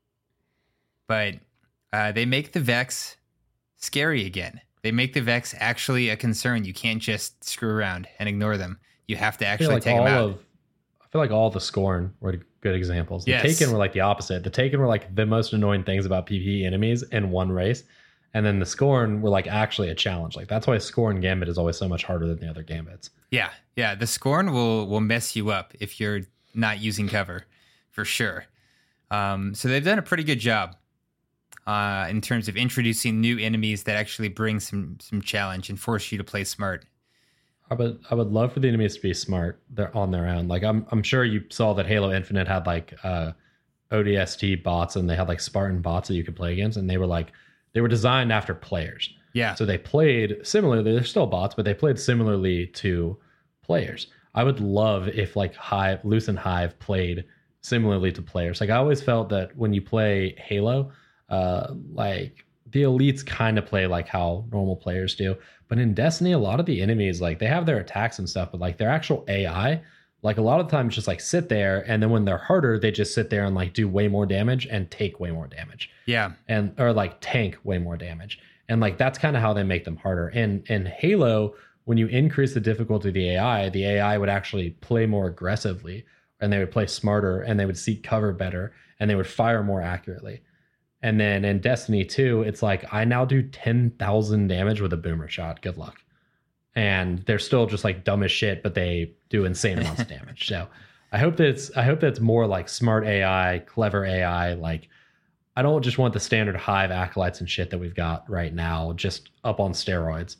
but uh, they make the Vex scary again. They make the Vex actually a concern. You can't just screw around and ignore them. You have to actually like take them out. Of, I feel like all the Scorn were good examples. The Yes. Taken were like the opposite. The Taken were like the most annoying things about PvE enemies in one race. And then the Scorn were like actually a challenge. Like that's why Scorn Gambit is always so much harder than the other Gambits. Yeah, yeah. The Scorn will will mess you up if you're not using cover, for sure. Um, so they've done a pretty good job uh, in terms of introducing new enemies that actually bring some some challenge and force you to play smart. I would I would love for the enemies to be smart. They're on their own. Like I'm I'm sure you saw that Halo Infinite had like uh, O D S T bots, and they had like Spartan bots that you could play against, and they were like they were designed after players. Yeah. So they played similarly. They're still bots, but they played similarly to players. I would love if like Hive, Lucent Hive played similarly to players. Like I always felt that when you play Halo, uh, like the elites kind of play like how normal players do. But in Destiny, a lot of the enemies, like they have their attacks and stuff, but like their actual A I, like a lot of times just like sit there, and then when they're harder, they just sit there and like do way more damage and take way more damage. Yeah. And or like tank way more damage. And like that's kind of how they make them harder. And in Halo, when you increase the difficulty of the A I, the A I would actually play more aggressively, and they would play smarter, and they would seek cover better, and they would fire more accurately. And then in Destiny two, it's like I now do ten thousand damage with a boomer shot. Good luck. And they're still just like dumb as shit, but they do insane amounts of damage. So I hope that it's I hope that's more like smart A I, clever A I. Like I don't just want the standard Hive acolytes and shit that we've got right now just up on steroids.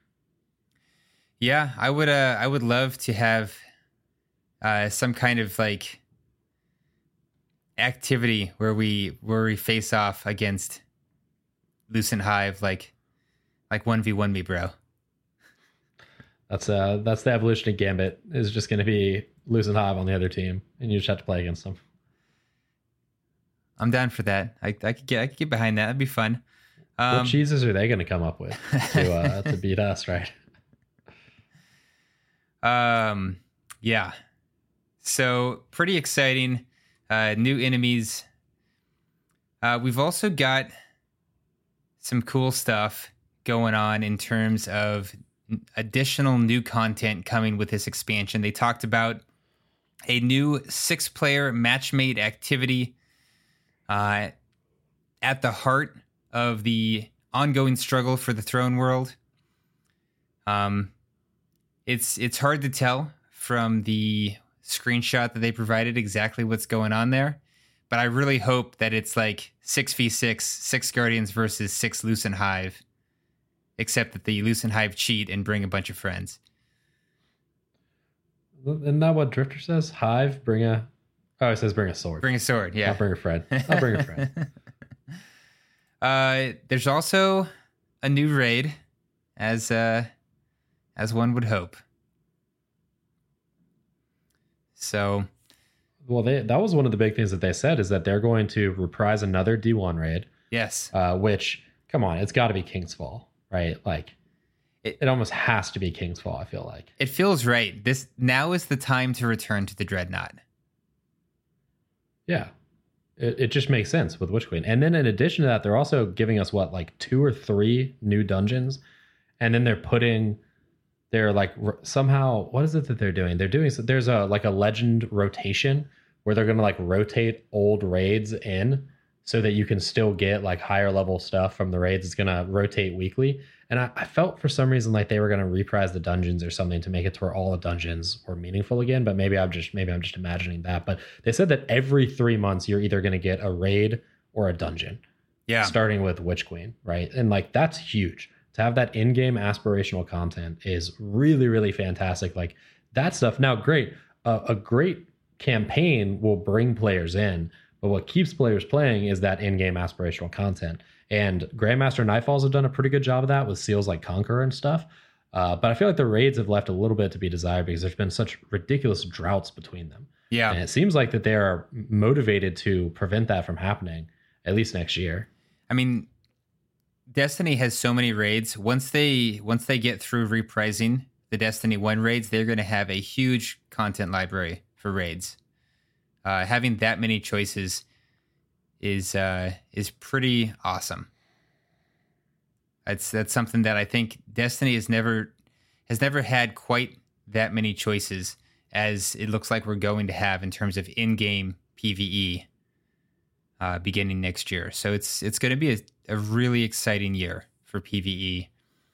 Yeah, I would uh I would love to have uh some kind of like activity where we where we face off against Lucent Hive, like like one v one me, bro. That's uh that's the evolution of Gambit, is just going to be Lucent Hive on the other team, and you just have to play against them. I'm down for that. I I could get I could get behind that. That'd be fun. Um, What cheeses are they going to come up with to uh, to beat us, right? Um, yeah. So pretty exciting. Uh, new enemies. Uh, we've also got some cool stuff going on in terms of additional new content coming with this expansion. They talked about a new six-player match-made activity uh, at the heart of the ongoing struggle for the throne world. Um, it's it's hard to tell from the screenshot that they provided exactly what's going on there, but I really hope that it's like six v six, six Guardians versus six Lucent Hive, except that the Lucent Hive cheat and bring a bunch of friends. Isn't that what Drifter says? Hive, bring a... Oh, it says bring a sword. Bring a sword, yeah. I'll bring a friend. I'll bring a friend. uh, there's also a new raid, as uh, as one would hope. So... Well, they, that was one of the big things that they said, is that they're going to reprise another D one raid. Yes. Uh, which, come on, it's got to be King's Fall, right? Like... It, it almost has to be King's Fall, I feel like. It feels right. This now is the time to return to the Dreadnought. Yeah. It, it just makes sense with Witch Queen. And then in addition to that, they're also giving us, what, like two or three new dungeons? And then they're putting... They're like, somehow... What is it that they're doing? They're doing... There's a like a legend rotation where they're going to like rotate old raids in so that you can still get like higher level stuff from the raids. It's going to rotate weekly. And I, I felt for some reason like they were going to reprise the dungeons or something to make it to where all the dungeons were meaningful again. But maybe I'm just maybe I'm just imagining that. But they said that every three months you're either going to get a raid or a dungeon. Yeah. Starting with Witch Queen, right? And like that's huge. To have that in-game aspirational content is really, really fantastic. Like that stuff. Now, great. Uh, a great campaign will bring players in. But what keeps players playing is that in-game aspirational content. And Grandmaster Nightfalls have done a pretty good job of that with seals like Conqueror and stuff. Uh, but I feel like the raids have left a little bit to be desired because there's been such ridiculous droughts between them. Yeah. And it seems like that they are motivated to prevent that from happening, at least next year. I mean, Destiny has so many raids. Once they once they get through reprising the Destiny one raids, they're going to have a huge content library for raids. Uh, having that many choices is uh, is pretty awesome. That's that's something that I think Destiny has never has never had quite that many choices as it looks like we're going to have in terms of in-game PvE uh, beginning next year. So it's it's going to be a, a really exciting year for PvE.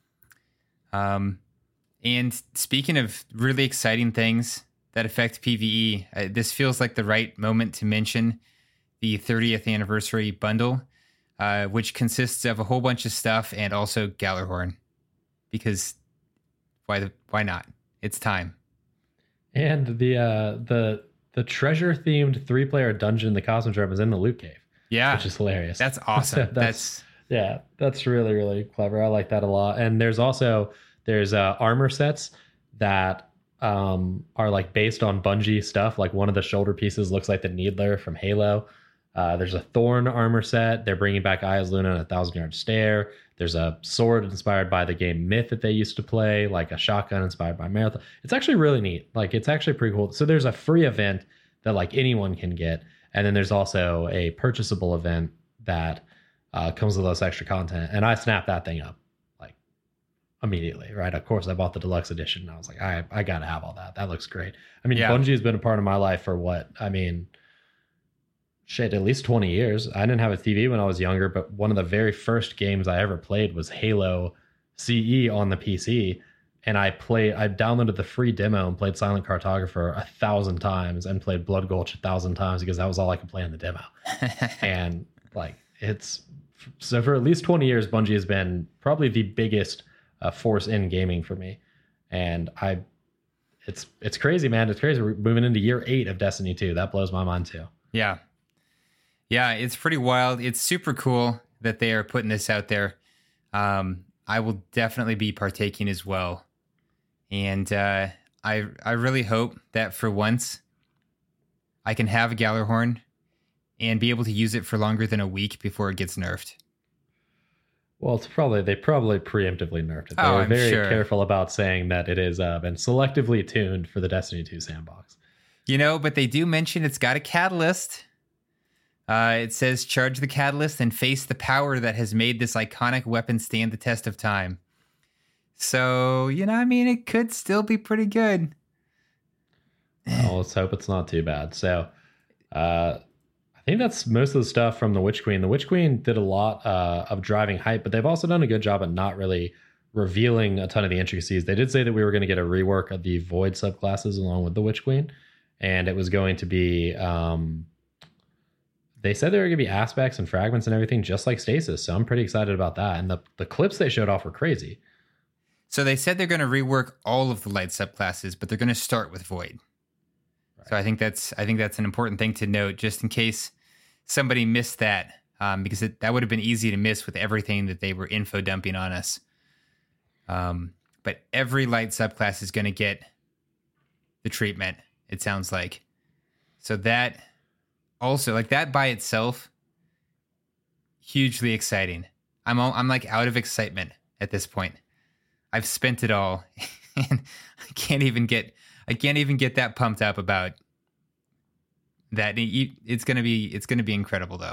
Um, and speaking of really exciting things that affect PvE, uh, this feels like the right moment to mention the thirtieth anniversary bundle, uh, which consists of a whole bunch of stuff and also Gjallarhorn, because why the, why not? It's time. And the uh, the the treasure themed three player dungeon, the Cosmos Realm, is in the loot cave. Yeah, which is hilarious. That's awesome. that's, that's yeah, that's really really clever. I like that a lot. And there's also there's uh, armor sets that um are like based on Bungie stuff. Like one of the shoulder pieces looks like the Needler from Halo. Uh there's a Thorn armor set. They're bringing back Aya's Luna and a Thousand Yard Stare. There's a sword inspired by the game Myth that they used to play, like a shotgun inspired by Marathon. It's actually really neat. Like it's actually pretty cool. So there's a free event that like anyone can get, and then there's also a purchasable event that uh comes with this extra content, and I snapped that thing up immediately, right? Of course, I bought the deluxe edition. And I was like, I I gotta have all that. That looks great. I mean, yeah. Bungie has been a part of my life for what? I mean, shit, at least twenty years. I didn't have a T V when I was younger, but one of the very first games I ever played was Halo C E on the P C. And I played, I downloaded the free demo and played Silent Cartographer a thousand times and played Blood Gulch a thousand times because that was all I could play in the demo. And like, it's, so for at least twenty years, Bungie has been probably the biggest Uh, force in gaming for me, and I, it's it's crazy, man. It's crazy. We're moving into year eight of Destiny two. That blows my mind too. Yeah, yeah, it's pretty wild. It's super cool that they are putting this out there. Um, I will definitely be partaking as well, and uh, I I really hope that for once I can have a Gjallarhorn and be able to use it for longer than a week before it gets nerfed. Well, it's probably they probably preemptively nerfed it. They Oh, were I'm very sure. careful about saying that it has uh, been selectively tuned for the Destiny two sandbox. You know, but they do mention it's got a catalyst. Uh, it says charge the catalyst and face the power that has made this iconic weapon stand the test of time. So, you know, I mean, it could still be pretty good. Well, let's hope it's not too bad. So, uh, I think that's most of the stuff from the Witch Queen. The Witch Queen did a lot uh, of driving hype, but they've also done a good job at not really revealing a ton of the intricacies. They did say that we were going to get a rework of the Void subclasses along with the Witch Queen, and it was going to be... Um, they said there were going to be aspects and fragments and everything just like Stasis, so I'm pretty excited about that. And the, the clips they showed off were crazy. So they said they're going to rework all of the light subclasses, but they're going to start with Void. Right. So I think that's I think that's an important thing to note, just in case somebody missed that, um, because it, that would have been easy to miss with everything that they were info dumping on us. Um, but every light subclass is going to get the treatment, it sounds like. So that also, like that by itself, hugely exciting. I'm all, I'm like out of excitement at this point. I've spent it all, and I can't even get I can't even get that pumped up about that. It's gonna be it's gonna be incredible, though.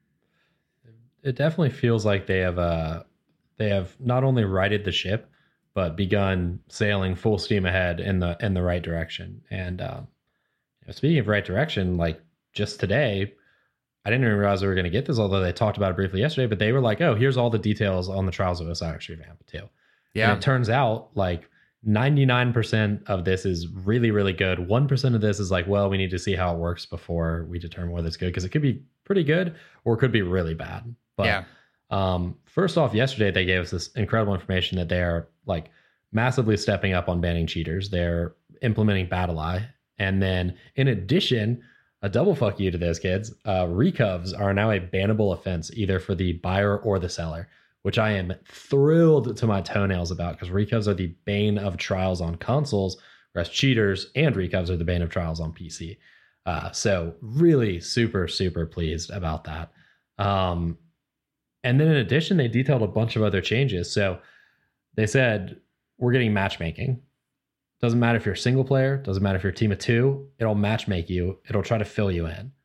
It definitely feels like they have uh they have not only righted the ship, but begun sailing full steam ahead in the in the right direction. And um, speaking of right direction, like just today, I didn't even realize we were going to get this, although they talked about it briefly yesterday. But they were like, "Oh, here's all the details on the Trials of Osiris revamp too." Yeah. And it turns out like ninety-nine percent of this is really, really good. one percent of this is like, well, we need to see how it works before we determine whether it's good, because it could be pretty good or it could be really bad. But yeah. um, first off, yesterday they gave us this incredible information that they are like massively stepping up on banning cheaters. They're implementing Battle Eye. And then in addition, a double fuck you to those kids, uh, recovs are now a bannable offense, either for the buyer or the seller, which I am thrilled to my toenails about, because recovs are the bane of trials on consoles, whereas cheaters and recovs are the bane of trials on P C. Uh, so really super, super pleased about that. Um, and then in addition, they detailed a bunch of other changes. So they said, we're getting matchmaking. Doesn't matter if you're a single player, doesn't matter if you're a team of two, it'll matchmake you. It'll try to fill you in.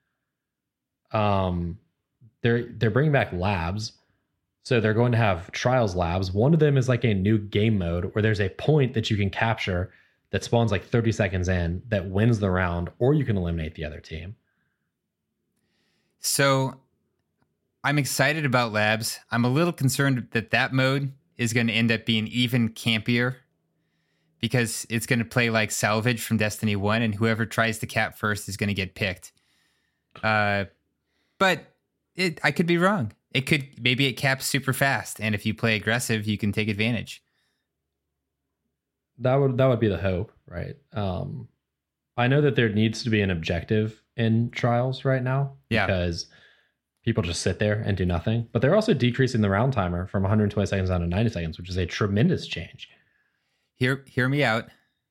Um, they're, they're bringing back labs. So they're going to have trials labs. One of them is like a new game mode where there's a point that you can capture that spawns like thirty seconds in that wins the round, or you can eliminate the other team. So I'm excited about labs. I'm a little concerned that that mode is going to end up being even campier, because it's going to play like salvage from Destiny one, and whoever tries to cap first is going to get picked. Uh, but it, I could be wrong. It could, maybe it caps super fast, and if you play aggressive, you can take advantage. That would that would be the hope, right? Um, I know that there needs to be an objective in trials right now, yeah. because people just sit there and do nothing. But they're also decreasing the round timer from one hundred twenty seconds down to ninety seconds, which is a tremendous change. Hear hear me out.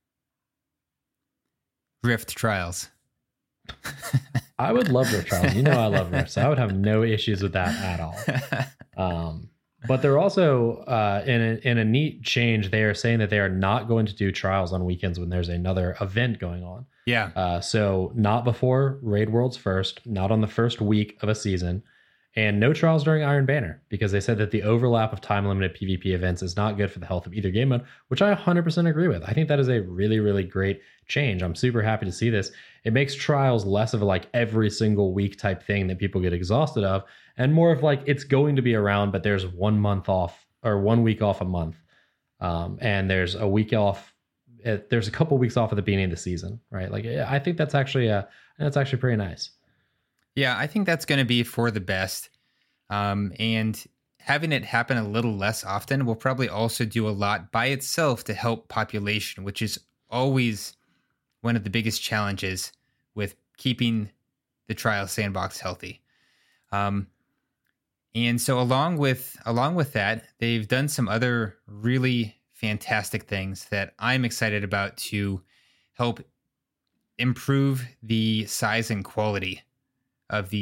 Rift trials. I would love Rift trials. You know I love Rift, so I would have no issues with that at all. Um, but they're also uh, in a, in a neat change. They are saying that they are not going to do trials on weekends when there's another event going on. Yeah. Uh, so not before Raid Worlds first, not on the first week of a season, and no trials during Iron Banner, because they said that the overlap of time-limited PvP events is not good for the health of either game mode, which I one hundred percent agree with. I think that is a really, really great change. I'm super happy to see this. It makes trials less of a like every single week type thing that people get exhausted of, and more of like it's going to be around, but there's one month off or one week off a month, um, and there's a week off. It, there's a couple weeks off at the beginning of the season, right? Like I think that's actually uh that's actually pretty nice. Yeah, I think that's going to be for the best. Um, and having it happen a little less often will probably also do a lot by itself to help population, which is always one of the biggest challenges with keeping the trial sandbox healthy. Um, and so along with along with that, they've done some other really fantastic things that I'm excited about to help improve the size and quality of the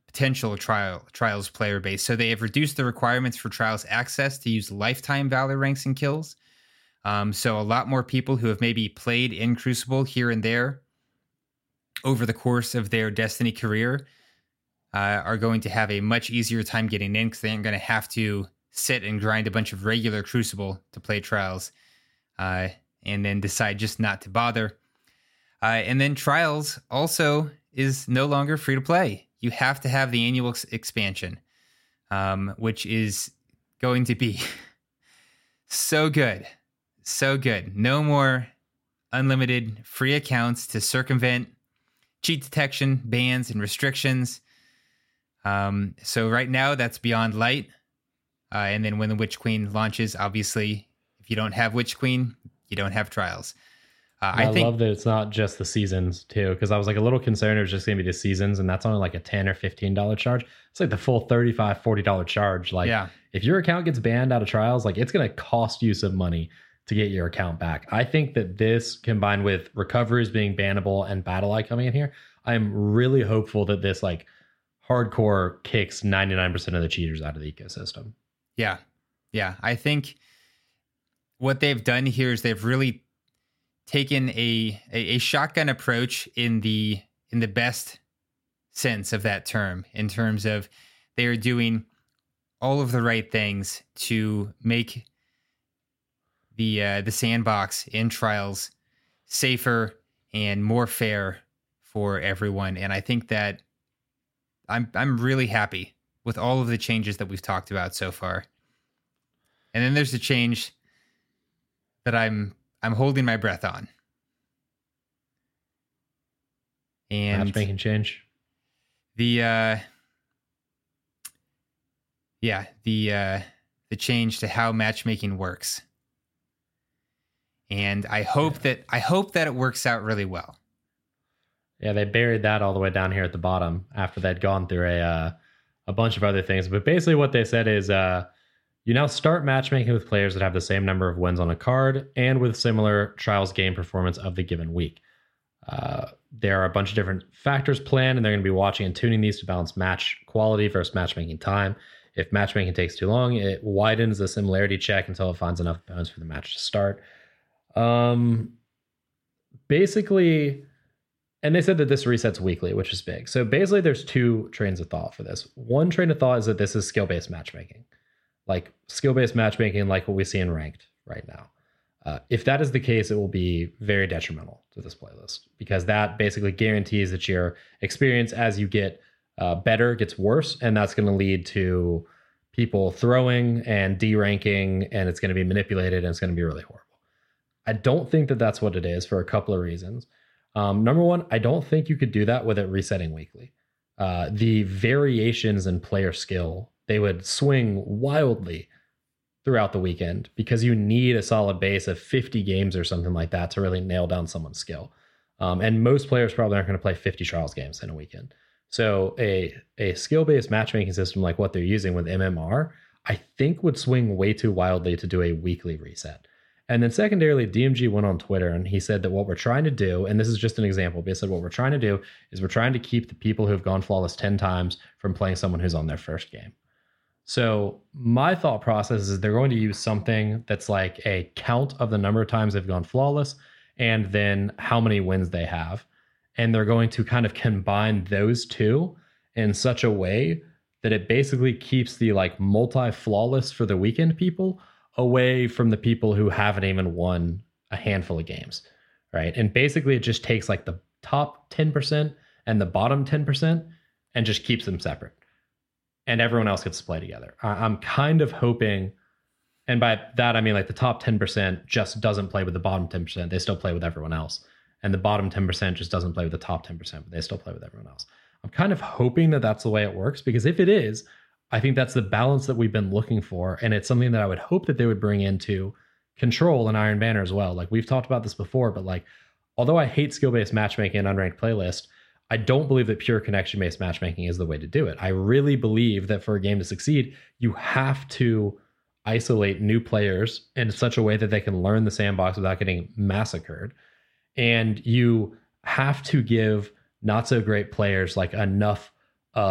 potential trial trials player base. So they have reduced the requirements for trials access to use lifetime Valor ranks and kills. Um, so a lot more people who have maybe played in Crucible here and there over the course of their Destiny career uh, are going to have a much easier time getting in because they aren't going to have to sit and grind a bunch of regular Crucible to play trials uh, and then decide just not to bother. Uh, and then Trials also is no longer free to play. You have to have the annual ex- expansion, um, which is going to be so good. So good. No more unlimited free accounts to circumvent cheat detection, bans, and restrictions. Um, so right now that's Beyond Light. Uh, and then when the Witch Queen launches, obviously, if you don't have Witch Queen, you don't have Trials. Uh, I, I think, love that it's not just the seasons too, because I was like a little concerned it was just going to be the seasons, and that's only like a ten or fifteen dollars charge. It's like the full thirty-five, forty dollars charge. Like, yeah. If your account gets banned out of Trials, like it's going to cost you some money to get your account back. I think that this, combined with recoveries being bannable and BattleEye coming in here, I'm really hopeful that this like hardcore kicks ninety-nine percent of the cheaters out of the ecosystem. Yeah. Yeah. I think what they've done here is they've really taken a, a, a shotgun approach in the in the best sense of that term, in terms of they are doing all of the right things to make the uh, the sandbox in Trials safer and more fair for everyone. And I think that I'm I'm really happy with all of the changes that we've talked about so far. And then there's a change that I'm I'm holding my breath on. And matchmaking change. The uh yeah, the uh the change to how matchmaking works. And I hope yeah. that I hope that it works out really well. Yeah, they buried that all the way down here at the bottom after they'd gone through a uh, a bunch of other things. But basically what they said is uh, you now start matchmaking with players that have the same number of wins on a card and with similar Trials game performance of the given week. Uh, there are a bunch of different factors planned, and they're going to be watching and tuning these to balance match quality versus matchmaking time. If matchmaking takes too long, it widens the similarity check until it finds enough bones for the match to start. Um, basically, and they said that this resets weekly, which is big. So basically there's two trains of thought for this. One train of thought is that this is skill-based matchmaking, like skill-based matchmaking, like what we see in ranked right now. Uh, if that is the case, it will be very detrimental to this playlist, because that basically guarantees that your experience as you get uh, better gets worse, and that's going to lead to people throwing and deranking, and it's going to be manipulated, and it's going to be really horrible. I don't think that that's what it is for a couple of reasons. Um, number one, I don't think you could do that with it resetting weekly. Uh, the variations in player skill, they would swing wildly throughout the weekend, because you need a solid base of fifty games or something like that to really nail down someone's skill. Um, and most players probably aren't going to play fifty Trials games in a weekend. So a, a skill-based matchmaking system like what they're using with M M R, I think would swing way too wildly to do a weekly reset. And then secondarily, D M G went on Twitter and he said that what we're trying to do, and this is just an example, but he said what we're trying to do is we're trying to keep the people who have gone flawless ten times from playing someone who's on their first game. So my thought process is they're going to use something that's like a count of the number of times they've gone flawless and then how many wins they have. And they're going to kind of combine those two in such a way that it basically keeps the like multi-flawless for the weekend people away from the people who haven't even won a handful of games, right? And basically it just takes like the top ten percent and the bottom ten percent and just keeps them separate. And everyone else gets to play together. I'm kind of hoping, and by that I mean like the top ten percent just doesn't play with the bottom ten percent. They still play with everyone else. And the bottom ten percent just doesn't play with the top ten percent, but they still play with everyone else. I'm kind of hoping that that's the way it works, because if it is, I think that's the balance that we've been looking for. And it's something that I would hope that they would bring into Control and Iron Banner as well. Like we've talked about this before, but like, although I hate skill-based matchmaking and unranked playlist, I don't believe that pure connection-based matchmaking is the way to do it. I really believe that for a game to succeed, you have to isolate new players in such a way that they can learn the sandbox without getting massacred. And you have to give not so great players like enough of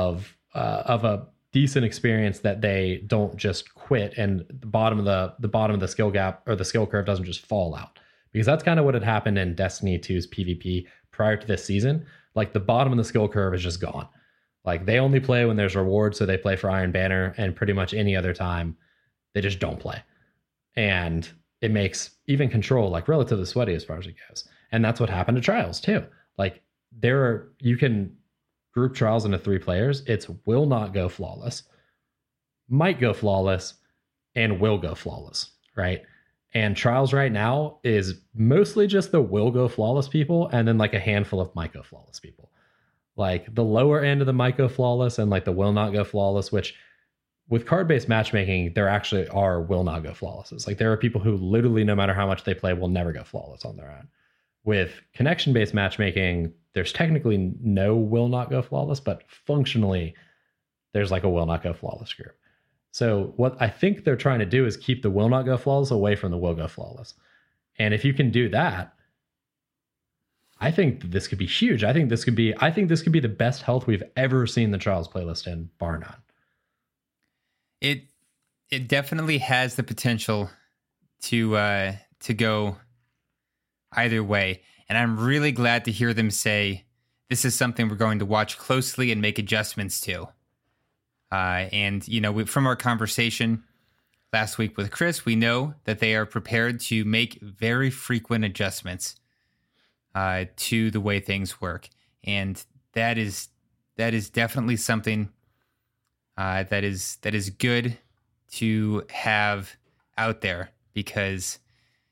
uh, of a decent experience that they don't just quit and the bottom of the the bottom of the skill gap or the skill curve doesn't just fall out, because that's kind of what had happened in Destiny two's PvP prior to this season. Like the bottom of the skill curve is just gone. Like they only play when there's rewards, so they play for Iron Banner, and pretty much any other time they just don't play. And it makes even Control like relatively sweaty as far as it goes. And that's what happened to Trials too. Like there are, you can group Trials into three players. It's will not go flawless, might go flawless, and will go flawless, right? And Trials right now is mostly just the will go flawless people, and then like a handful of might go flawless people. Like the lower end of the might go flawless and like the will not go flawless, which with card-based matchmaking, there actually are will not go flawlesses. Like there are people who literally, no matter how much they play, will never go flawless on their own. With connection-based matchmaking, there's technically no will not go flawless, but functionally, there's like a will not go flawless group. So what I think they're trying to do is keep the will not go flawless away from the will go flawless. And if you can do that, I think this could be huge. I think this could be, I think this could be the best health we've ever seen the Trials playlist in, bar none. It it definitely has the potential to uh, to go either way, and I'm really glad to hear them say this is something we're going to watch closely and make adjustments to. Uh, and you know, we, from our conversation last week with Chris, we know that they are prepared to make very frequent adjustments uh, to the way things work, and that is that is definitely something. Uh, that is that is good to have out there, because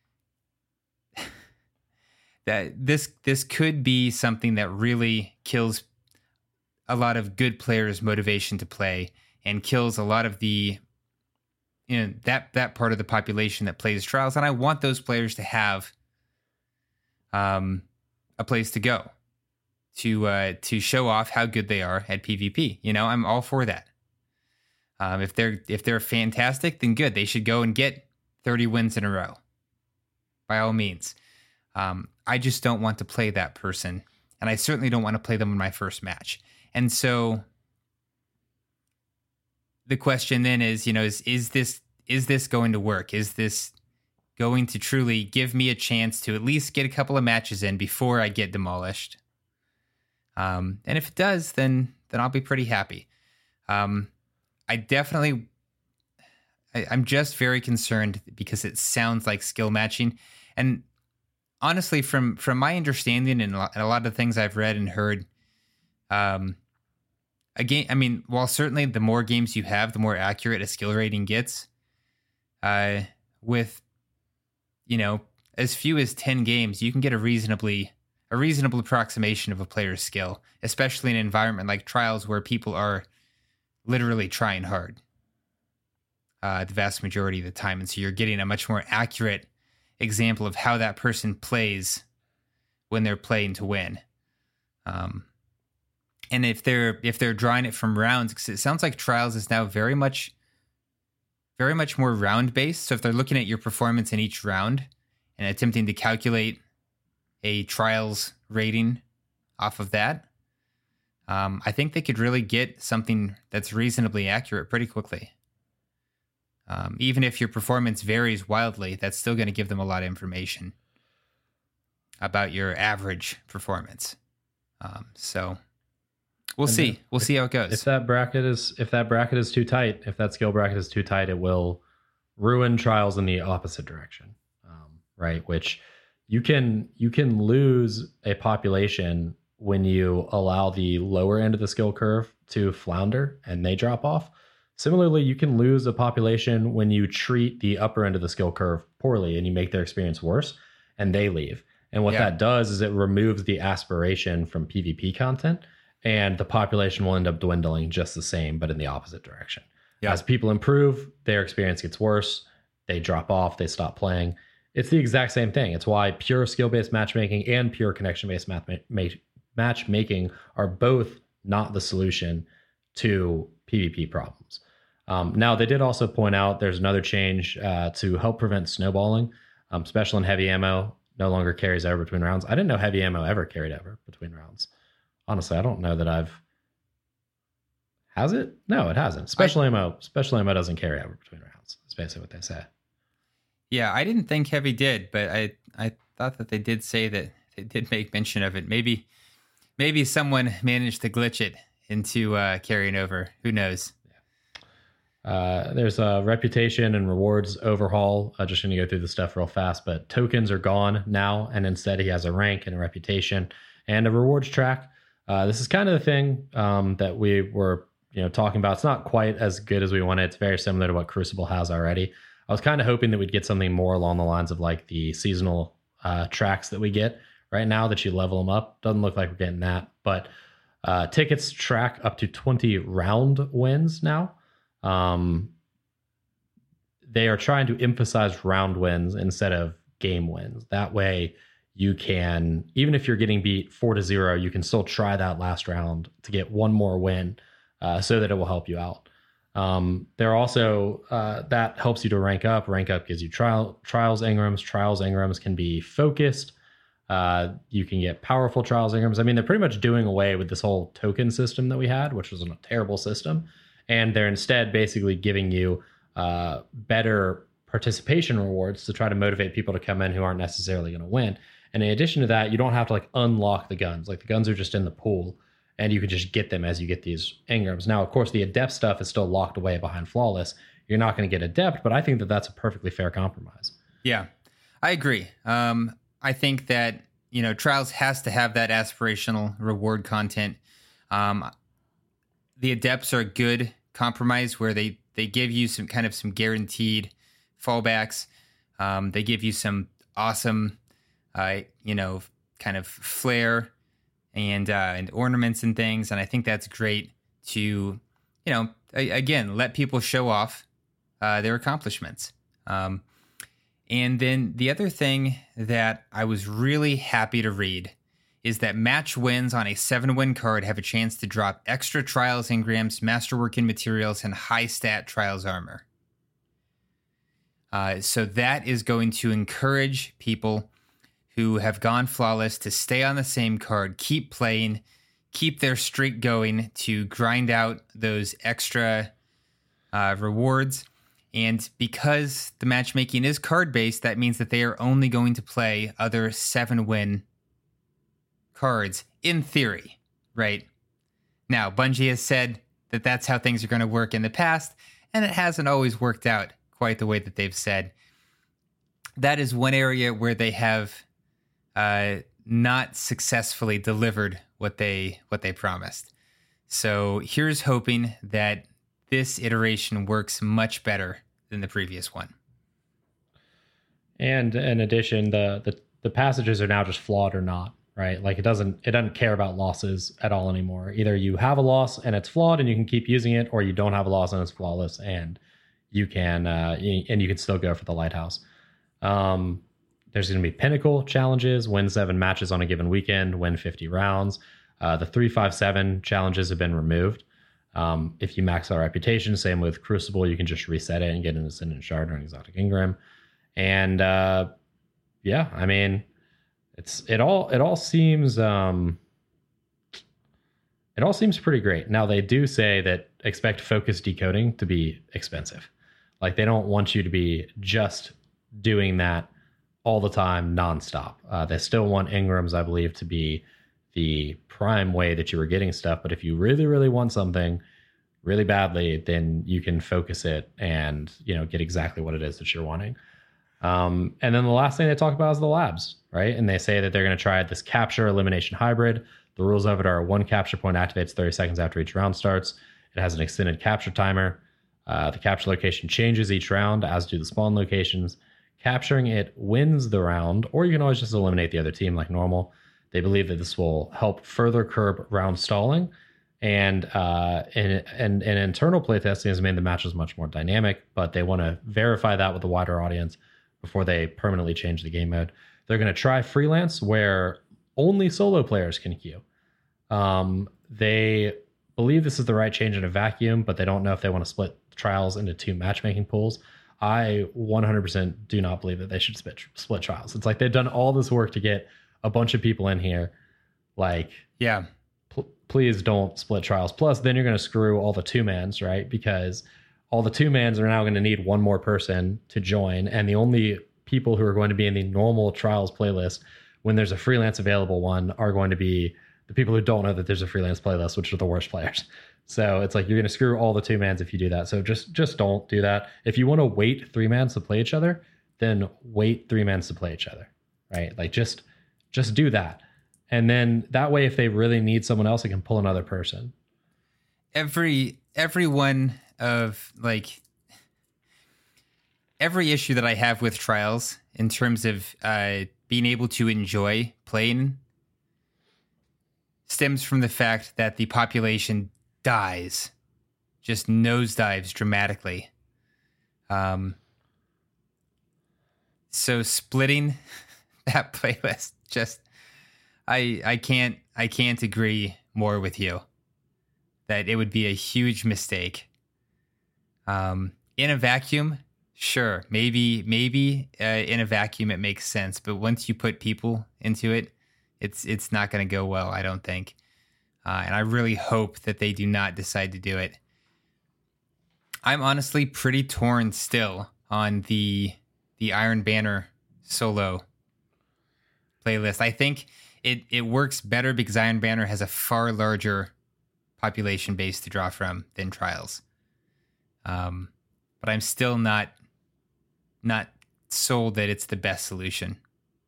that this this could be something that really kills a lot of good players' motivation to play, and kills a lot of the you know that that part of the population that plays Trials. And I want those players to have um a place to go to uh, to show off how good they are at PvP. You know, I'm all for that. Um, if they're if they're fantastic, then good. They should go and get thirty wins in a row, by all means. Um, I just don't want to play that person, and I certainly don't want to play them in my first match. And so, the question then is, you know, is is this is this going to work? Is this going to truly give me a chance to at least get a couple of matches in before I get demolished? Um, and if it does, then then I'll be pretty happy. Um, I definitely, I, I'm just very concerned because it sounds like skill matching. And honestly, from, from my understanding and a lot, and a lot of the things I've read and heard, um, again, I mean, while certainly the more games you have, the more accurate a skill rating gets, uh, with, you know, as few as ten games, you can get a reasonably, a reasonable approximation of a player's skill, especially in an environment like Trials where people are literally trying hard uh, the vast majority of the time. And so you're getting a much more accurate example of how that person plays when they're playing to win. Um, and if they're if they're drawing it from rounds, because it sounds like Trials is now very much, very much more round based. So if they're looking at your performance in each round and attempting to calculate a Trials rating off of that, Um, I think they could really get something that's reasonably accurate pretty quickly. Um, even if your performance varies wildly, that's still going to give them a lot of information about your average performance. Um, so we'll and see. We'll if, see how it goes. If that bracket is if that bracket is too tight, if that skill bracket is too tight, it will ruin Trials in the opposite direction, um, right? Which you can you can lose a population when you allow the lower end of the skill curve to flounder and they drop off. Similarly, you can lose a population when you treat the upper end of the skill curve poorly and you make their experience worse and they leave. And what yeah. that does is it removes the aspiration from PvP content, and the population will end up dwindling just the same, but in the opposite direction. Yeah. As people improve, their experience gets worse. They drop off. They stop playing. It's the exact same thing. It's why pure skill-based matchmaking and pure connection-based math ma- matchmaking are both not the solution to PvP problems. Um, now, they did also point out there's another change uh, to help prevent snowballing. Um, special and heavy ammo no longer carries over between rounds. I didn't know heavy ammo ever carried over between rounds. Honestly, I don't know that I've Has it? No, it hasn't. Special I, ammo, special ammo doesn't carry over between rounds. That's basically what they say. Yeah, I didn't think heavy did, but I I thought that they did say that they did make mention of it. Maybe maybe someone managed to glitch it into uh, carrying over. Who knows? Uh, there's a reputation and rewards overhaul. I'm just going to go through the stuff real fast, but tokens are gone now, and instead he has a rank and a reputation and a rewards track. Uh, this is kind of the thing um, that we were, you know, talking about. It's not quite as good as we wanted. It's very similar to what Crucible has already. I was kind of hoping that we'd get something more along the lines of like the seasonal uh, tracks that we get right now that you level them up. Doesn't look like we're getting that, but uh, tickets track up to twenty round wins now. Um, they are trying to emphasize round wins instead of game wins. That way you can, even if you're getting beat four to zero, you can still try that last round to get one more win, uh, so that it will help you out. Um, there also, uh, that helps you to rank up. Rank up gives you trial, trials Engrams. Trials Engrams can be focused. Uh, you can get powerful trials Engrams. I mean, they're pretty much doing away with this whole token system that we had, which was a terrible system. And they're instead basically giving you uh, better participation rewards to try to motivate people to come in who aren't necessarily going to win. And in addition to that, you don't have to like unlock the guns. Like the guns are just in the pool, and you can just get them as you get these Engrams. Now, of course, the Adept stuff is still locked away behind Flawless. You're not going to get Adept, but I think that that's a perfectly fair compromise. Yeah, I agree. Um, I think that, you know, Trials has to have that aspirational reward content. Um, the Adepts are a good compromise where they, they give you some kind of some guaranteed fallbacks. Um, they give you some awesome, uh, you know, kind of flair and uh, and ornaments and things. And I think that's great to, you know, a, again, let people show off uh, their accomplishments. Um, and then the other thing that I was really happy to read is that match wins on a seven-win card have a chance to drop extra Trials Engrams, Masterwork in materials, and high-stat Trials armor. Uh, so that is going to encourage people who have gone Flawless to stay on the same card, keep playing, keep their streak going to grind out those extra uh, rewards. And because the matchmaking is card-based, that means that they are only going to play other seven-win cards, in theory, right? Now, Bungie has said that that's how things are going to work in the past, and it hasn't always worked out quite the way that they've said. That is one area where they have uh, not successfully delivered what they what they promised. So here's hoping that this iteration works much better than the previous one. And in addition, the the, the passages are now just flawed or not. Right, like it doesn't it doesn't care about losses at all anymore. Either you have a loss and it's flawed and you can keep using it, or you don't have a loss and it's flawless and you can uh, and you can still go for the lighthouse. Um, there's going to be pinnacle challenges, win seven matches on a given weekend, win fifty rounds. Uh, the three five seven challenges have been removed. Um, if you max out reputation, same with Crucible, you can just reset it and get an Ascendant Shard or an Exotic Engram. And uh, yeah, I mean. It's it all it all seems um, it all seems pretty great. Now they do say that expect focus decoding to be expensive. Like they don't want you to be just doing that all the time, nonstop. Uh, they still want Engrams, I believe, to be the prime way that you were getting stuff. But if you really, really want something really badly, then you can focus it and, you know, get exactly what it is that you're wanting. Um, and then the last thing they talk about is the labs, right? And they say that they're going to try this capture elimination hybrid. The rules of it are one capture point activates thirty seconds after each round starts. It has an extended capture timer. Uh, the capture location changes each round, as do the spawn locations. Capturing it wins the round, or you can always just eliminate the other team like normal. They believe that this will help further curb round stalling. And uh, and, and, and internal playtesting has made the matches much more dynamic, but they want to verify that with a wider audience before they permanently change the game mode. They're going to try freelance where only solo players can queue. Um, they believe this is the right change in a vacuum, but they don't know if they want to split trials into two matchmaking pools. I one hundred percent do not believe that they should split, split trials. It's like they've done all this work to get a bunch of people in here. Like, yeah, pl- please don't split trials. Plus, then you're going to screw all the two mans, right? Because all the two mans are now going to need one more person to join. And the only people who are going to be in the normal trials playlist when there's a freelance available one are going to be the people who don't know that there's a freelance playlist, which are the worst players. So it's like you're going to screw all the two mans if you do that. So just just don't do that. If you want to wait three mans to play each other, then wait three mans to play each other, right? Like just just do that. And then that way, if they really need someone else, they can pull another person. Every every one of like every issue that I have with trials in terms of uh, being able to enjoy playing stems from the fact that the population dies, just nosedives dramatically. Um, so splitting that playlist, just I I can't I can't agree more with you that it would be a huge mistake. Um, in a vacuum, sure, maybe maybe uh, in a vacuum it makes sense, but once you put people into it, it's it's not going to go well, I don't think. Uh, and I really hope that they do not decide to do it. I'm honestly pretty torn still on the the Iron Banner solo playlist. I think it, it works better because Iron Banner has a far larger population base to draw from than Trials. Um, but I'm still not not sold that it's the best solution.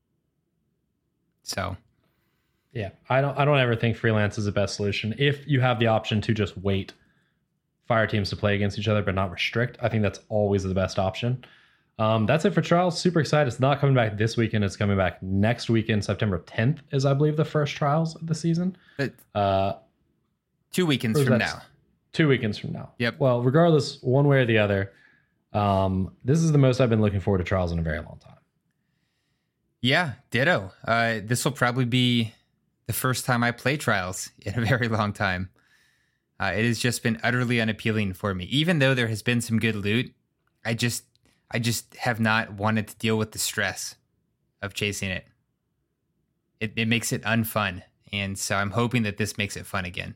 So, yeah, I don't I don't ever think freelance is the best solution. If you have the option to just wait fire teams to play against each other but not restrict, I think that's always the best option. Um, that's it for Trials. Super excited. It's not coming back this weekend. It's coming back next weekend. September tenth is, I believe, the first Trials of the season. But uh, two weekends from now. Two weekends from now. Yep. Well, regardless, one way or the other, um, this is the most I've been looking forward to Trials in a very long time. Yeah, ditto. Uh, this will probably be the first time I play Trials in a very long time. Uh, it has just been utterly unappealing for me. Even though there has been some good loot, I just I just have not wanted to deal with the stress of chasing it. It, it makes it unfun. And so I'm hoping that this makes it fun again.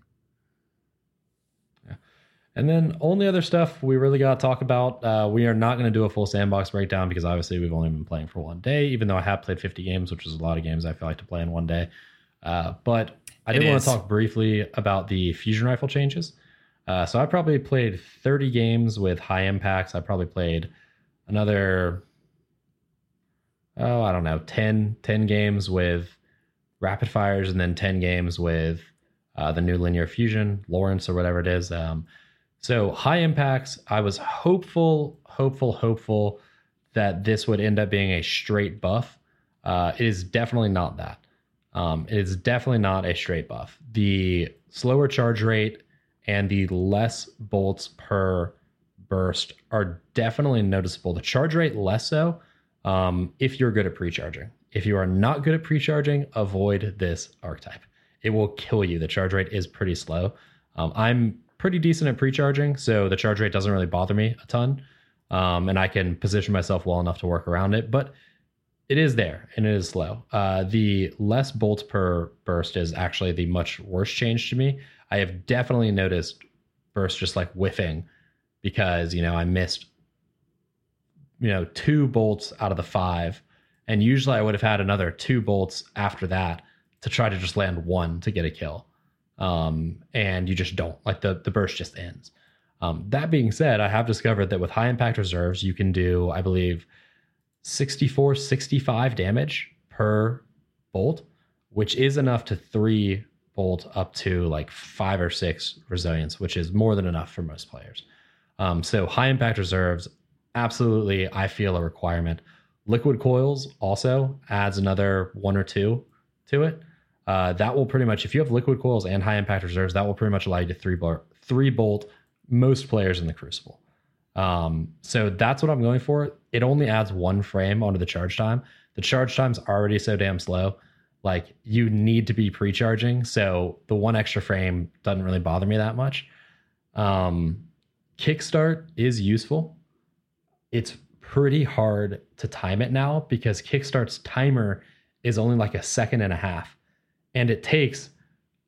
Yeah. And then only other stuff we really got to talk about. Uh, we are not going to do a full sandbox breakdown because obviously we've only been playing for one day, even though I have played fifty games, which is a lot of games I feel like to play in one day. Uh, but I did want to talk briefly about the fusion rifle changes. Uh, so I probably played thirty games with high impacts. I probably played another, oh, I don't know, ten, ten games with rapid fires, and then ten games with uh, the new linear fusion, Lawrence or whatever it is. Um, so high impacts, I was hopeful, hopeful, hopeful that this would end up being a straight buff. Uh, it is definitely not that. Um, it is definitely not a straight buff. The slower charge rate and the less bolts per burst are definitely noticeable. The charge rate less so um, if you're good at pre-charging. If you are not good at pre-charging, avoid this archetype. It will kill you. The charge rate is pretty slow. Um, I'm pretty decent at pre-charging, so the charge rate doesn't really bother me a ton, um, and I can position myself well enough to work around it, but it is there, and it is slow. Uh, the less bolts per burst is actually the much worse change to me. I have definitely noticed bursts just like whiffing because, you know, I missed, you know, two bolts out of the five. And usually I would have had another two bolts after that to try to just land one to get a kill. Um, and you just don't. Like the, the burst just ends. Um, that being said, I have discovered that with high impact reserves, you can do, I believe, sixty-four, sixty-five damage per bolt, which is enough to three bolt up to like five or six resilience, which is more than enough for most players. Um, so high impact reserves, absolutely, I feel a requirement. Liquid coils also adds another one or two to it. Uh, that will pretty much, if you have liquid coils and high impact reserves, that will pretty much allow you to three bolt, three bolt most players in the Crucible. Um, so that's what I'm going for. It only adds one frame onto the charge time. The charge time's already so damn slow. Like you need to be pre-charging. So the one extra frame doesn't really bother me that much. Um, Kickstart is useful. It's pretty hard to time it now because Kickstart's timer is only like a second and a half. And it takes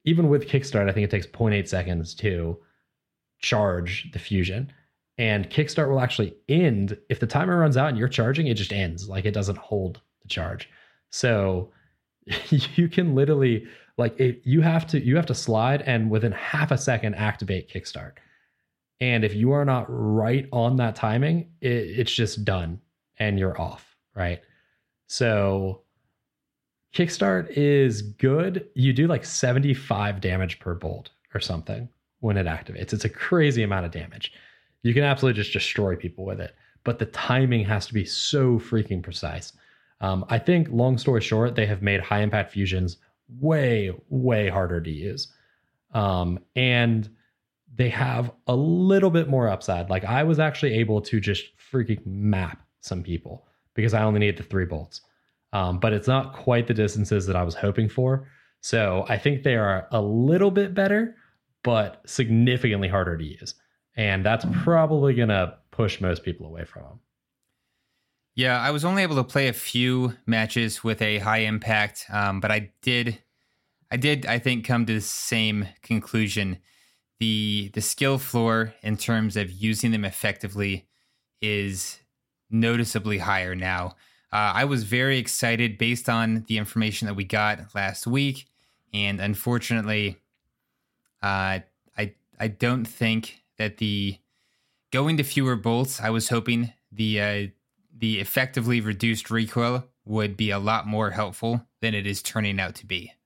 even with Kickstart, I think it takes zero point eight seconds to charge the fusion. And Kickstart will actually end if the timer runs out and you're charging, it just ends. Like it doesn't hold the charge. So you can literally like it, you have to you have to slide and within half a second activate Kickstart. And if you are not right on that timing, it, it's just done and you're off, right? So Kickstart is good. You do like seventy-five damage per bolt or something when it activates. It's a crazy amount of damage. You can absolutely just destroy people with it, but the timing has to be so freaking precise. Um, I think, long story short, they have made high impact fusions way, way harder to use. Um, and they have a little bit more upside. Like I was actually able to just freaking map some people because I only need the three bolts. Um, but it's not quite the distances that I was hoping for. So I think they are a little bit better, but significantly harder to use. And that's probably going to push most people away from them. Yeah, I was only able to play a few matches with a high impact, um, but I did, I did, I think, come to the same conclusion. The the skill floor in terms of using them effectively is noticeably higher now. Uh, I was very excited based on the information that we got last week, and unfortunately, uh, I I don't think that the going to fewer bolts. I was hoping the uh, the effectively reduced recoil would be a lot more helpful than it is turning out to be.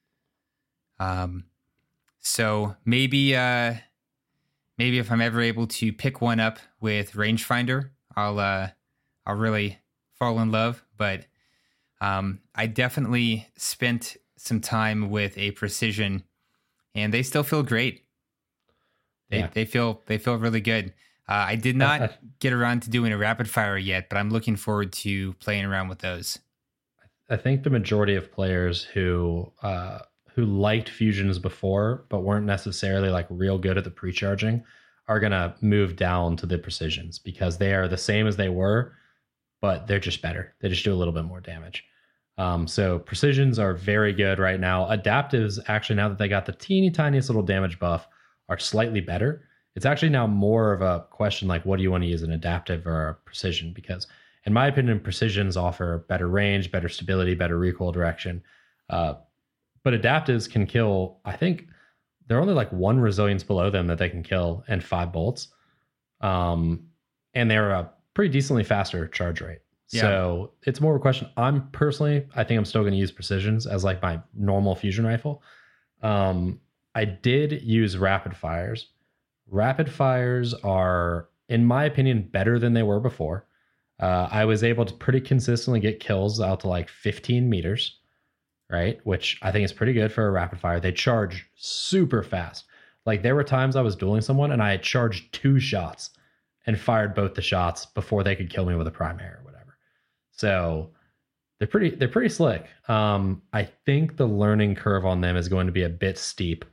Um, so maybe uh, maybe if I'm ever able to pick one up with rangefinder, I'll uh, I'll really fall in love. But um, I definitely spent some time with a precision, and they still feel great. They yeah. they feel they feel really good. Uh, I did not uh, get around to doing a rapid fire yet, but I'm looking forward to playing around with those. I think the majority of players who uh, who liked fusions before but weren't necessarily like real good at the pre-charging are gonna move down to the precisions because they are the same as they were, but they're just better. They just do a little bit more damage. Um, so precisions are very good right now. Adaptives, actually, now that they got the teeny tiniest little damage buff, are slightly better. It's actually now more of a question like, what do you want to use, an adaptive or a precision? Because in my opinion, precisions offer better range, better stability, better recoil direction. Uh, but adaptives can kill, I think they're only like one resilience below them that they can kill and five bolts. Um, and they're a pretty decently faster charge rate. Yeah. So it's more of a question. I'm personally, I think I'm still going to use precisions as like my normal fusion rifle. Um, I did use rapid fires. Rapid fires are, in my opinion, better than they were before. Uh, I was able to pretty consistently get kills out to like fifteen meters, right? Which I think is pretty good for a rapid fire. They charge super fast. Like there were times I was dueling someone and I had charged two shots and fired both the shots before they could kill me with a primary or whatever. So they're pretty, they're pretty slick. Um, I think the learning curve on them is going to be a bit steep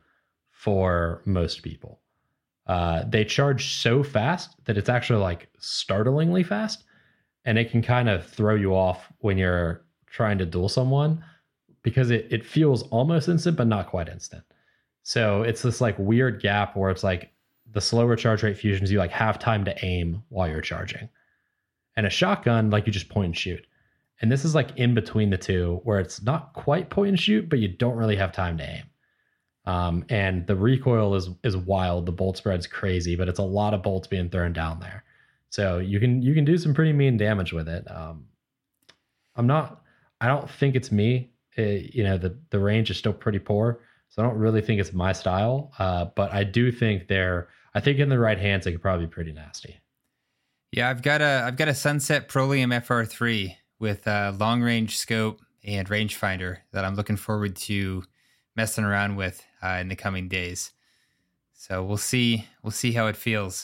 for most people. Uh, they charge so fast that it's actually like startlingly fast, and it can kind of throw you off when you're trying to duel someone because it, it feels almost instant, but not quite instant. So it's this like weird gap where it's like the slower charge rate fusions, you like have time to aim while you're charging. And a shotgun, like you just point and shoot. And this is like in between the two where it's not quite point and shoot, but you don't really have time to aim. Um, and the recoil is is wild. The bolt spread's crazy, but it's a lot of bolts being thrown down there. So you can you can do some pretty mean damage with it. Um, I'm not. I don't think it's me. It, you know, the the range is still pretty poor, so I don't really think it's my style. Uh, but I do think they're. I think in the right hands, it could probably be pretty nasty. Yeah, I've got a I've got a Sunset Prolium F R three with a long range scope and rangefinder that I'm looking forward to messing around with uh, in the coming days. So we'll see. We'll see how it feels.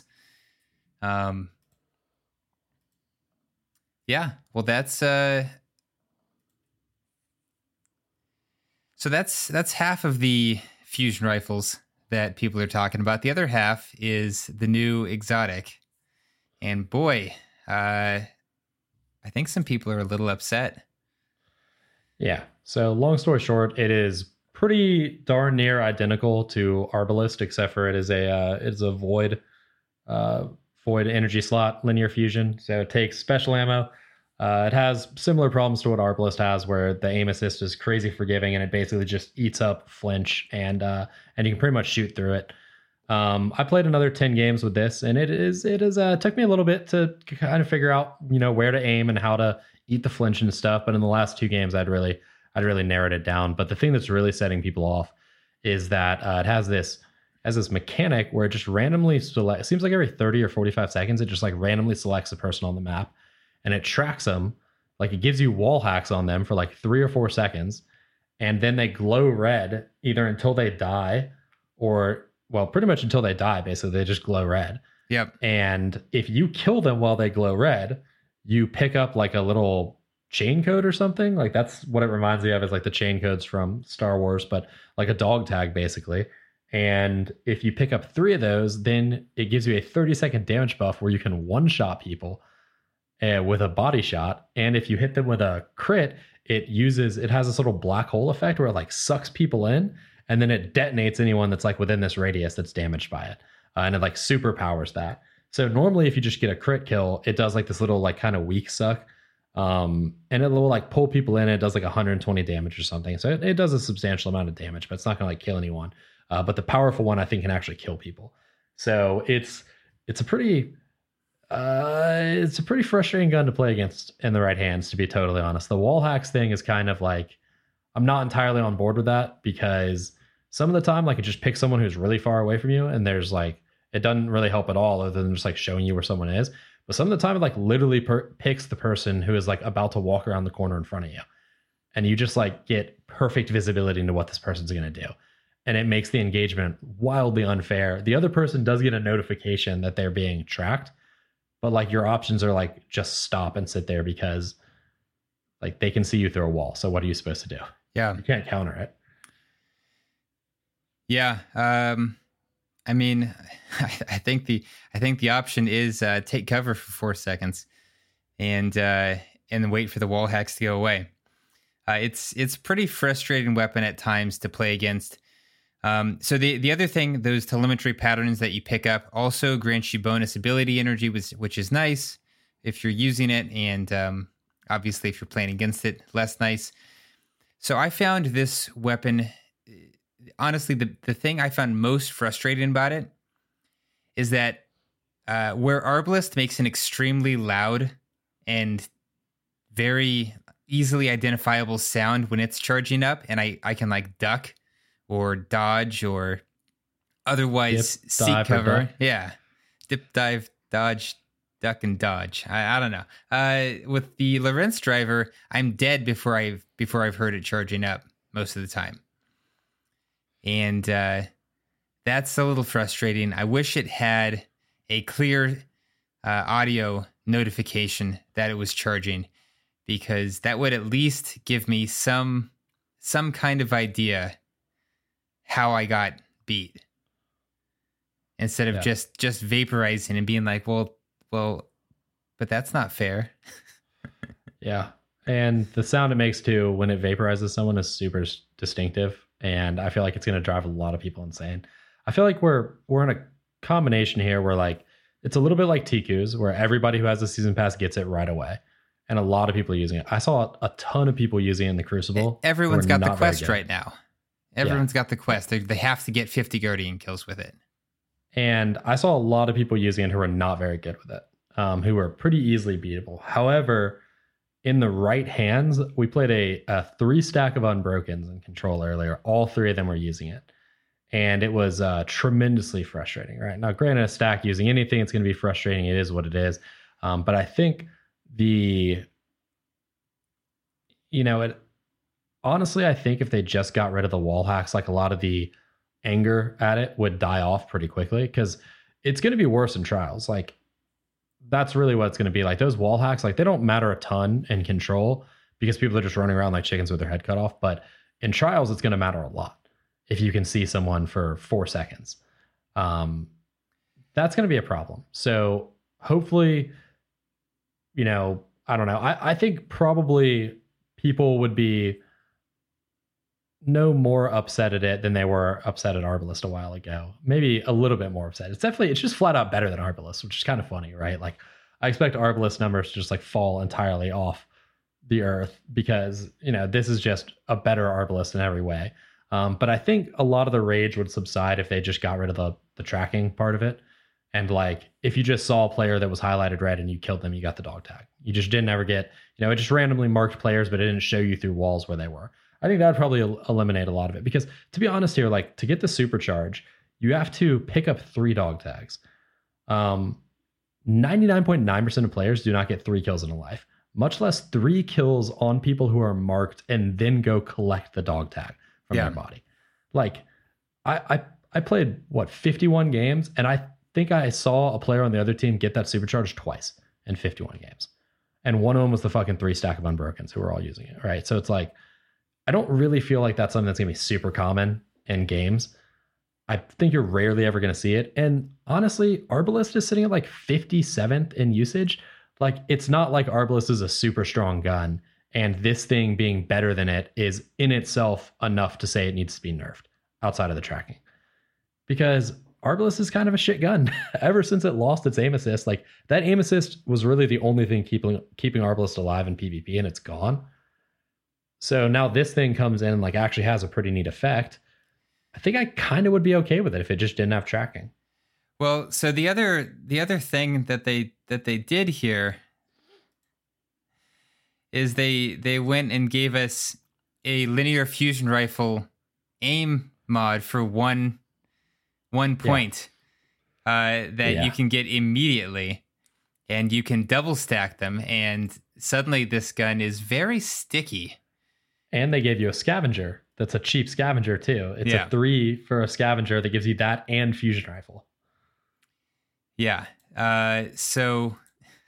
Um. Yeah. Well, that's uh. So that's that's half of the fusion rifles that people are talking about. The other half is the new exotic, and boy, uh, I think some people are a little upset. Yeah. So long story short, it is pretty darn near identical to Arbalest, except for it is a uh, it is a void uh, void energy slot linear fusion. So it takes special ammo. Uh, it has similar problems to what Arbalest has, where the aim assist is crazy forgiving, and it basically just eats up flinch, and uh, and you can pretty much shoot through it. Um, I played another ten games with this, and it is it is uh, took me a little bit to kind of figure out, you know, where to aim and how to eat the flinch and stuff. But in the last two games, I'd really I'd really narrowed it down. But the thing that's really setting people off is that uh, it has this has this mechanic where it just randomly select. It seems like every thirty or forty-five seconds, it just like randomly selects a person on the map, and it tracks them. Like it gives you wall hacks on them for like three or four seconds, and then they glow red either until they die or, well, pretty much until they die. Basically, they just glow red. Yep. And if you kill them while they glow red, you pick up like a little chain code or something. Like that's what it reminds me of, is like the chain codes from Star Wars, but like a dog tag basically. And if you pick up three of those, then it gives you a thirty second damage buff where you can one shot people uh, with a body shot. And if you hit them with a crit, it uses, it has this little black hole effect where it like sucks people in, and then it detonates anyone that's like within this radius that's damaged by it. Uh, and it like superpowers that. So normally if you just get a crit kill, it does like this little like kind of weak suck. Um, and it will like pull people in. It does like one hundred twenty damage or something. So it, it does a substantial amount of damage, but it's not going to like kill anyone. Uh, but the powerful one, I think, can actually kill people. So it's it's a pretty uh, it's a pretty frustrating gun to play against in the right hands, to be totally honest. The wall hacks thing is kind of like, I'm not entirely on board with that, because some of the time, like, it just picks someone who's really far away from you, and there's like, it doesn't really help at all, other than just like showing you where someone is. But some of the time, it like literally per- picks the person who is like about to walk around the corner in front of you, and you just like get perfect visibility into what this person's going to do. And it makes the engagement wildly unfair. The other person does get a notification that they're being tracked, but like your options are like just stop and sit there, because like they can see you through a wall. So what are you supposed to do? Yeah. You can't counter it. Yeah. Um, I mean, I, I think the I think the option is uh, take cover for four seconds and uh, and wait for the wall hacks to go away. Uh, it's it's pretty frustrating weapon at times to play against. Um, so the, the other thing, those telemetry patterns that you pick up also grants you bonus ability energy, which, which is nice if you're using it. And um, obviously, if you're playing against it, less nice. So I found this weapon, honestly, the, the thing I found most frustrating about it is that uh, where Arbalest makes an extremely loud and very easily identifiable sound when it's charging up, and I, I can like duck or dodge or otherwise Dip, seek dive, or cover. duck. Yeah. Dip, dive, dodge, duck, and dodge. I, I don't know. Uh, with the Lorentz driver, I'm dead before I've before I've heard it charging up most of the time. And uh, that's a little frustrating. I wish it had a clear uh, audio notification that it was charging, because that would at least give me some some kind of idea how I got beat, instead of Yeah. just just vaporizing and being like, well, well, but that's not fair. Yeah. And the sound it makes too when it vaporizes someone is super s- distinctive. And I feel like it's going to drive a lot of people insane. I feel like we're we're in a combination here where like it's a little bit like T Qs, where everybody who has a season pass gets it right away. And a lot of people are using it. I saw a ton of people using it in the Crucible. Everyone's who are got the not very quest good. right now. Everyone's got the quest. They they have to get fifty Guardian kills with it. And I saw a lot of people using it who are not very good with it, um, who are pretty easily beatable. However, in the right hands, we played a, a three stack of Unbrokens in Control earlier. All three of them were using it. And it was uh, tremendously frustrating, right? Now, granted, a stack using anything, it's going to be frustrating. It is what it is. Um, but I think the, you know, it, honestly, I think if they just got rid of the wall hacks, like a lot of the anger at it would die off pretty quickly, because it's going to be worse in trials. Like, that's really what it's going to be. Like, those wall hacks, like, they don't matter a ton in Control because people are just running around like chickens with their head cut off. But in trials, it's going to matter a lot if you can see someone for four seconds. Um, that's going to be a problem. So hopefully, you know, I don't know. I, I think probably people would be no more upset at it than they were upset at Arbalest a while ago. Maybe a little bit more upset. It's definitely, it's just flat out better than Arbalest, which is kind of funny, right? Like I expect Arbalest numbers to just like fall entirely off the earth because, you know, this is just a better Arbalest in every way. Um, but I think a lot of the rage would subside if they just got rid of the, the tracking part of it. And like, if you just saw a player that was highlighted red and you killed them, you got the dog tag. You just didn't ever get, you know, it just randomly marked players, but it didn't show you through walls where they were. I think that would probably el- eliminate a lot of it because to be honest here, like to get the supercharge, you have to pick up three dog tags. Um, ninety-nine point nine percent of players do not get three kills in a life, much less three kills on people who are marked and then go collect the dog tag from yeah. their body. Like I, I, I played what, fifty-one games and I think I saw a player on the other team get that supercharge twice in fifty-one games. And one of them was the fucking three stack of Unbrokens who were all using it. Right. So it's like, I don't really feel like that's something that's going to be super common in games. I think you're rarely ever going to see it. And honestly, Arbalest is sitting at like fifty-seventh in usage. Like it's not like Arbalest is a super strong gun and this thing being better than it is in itself enough to say it needs to be nerfed outside of the tracking. Because Arbalest is kind of a shit gun ever since it lost its aim assist. Like that aim assist was really the only thing keeping keeping Arbalest alive in PvP and it's gone. So now this thing comes in and like actually has a pretty neat effect. I think I kind of would be okay with it if it just didn't have tracking. Well, so the other the other thing that they that they did here is they they went and gave us a linear fusion rifle aim mod for one one point yeah. uh, that yeah. you can get immediately, and you can double stack them, and suddenly this gun is very sticky. And they gave you a scavenger. That's a cheap scavenger too. It's yeah. a three for a scavenger that gives you that and fusion rifle. Yeah. Uh, so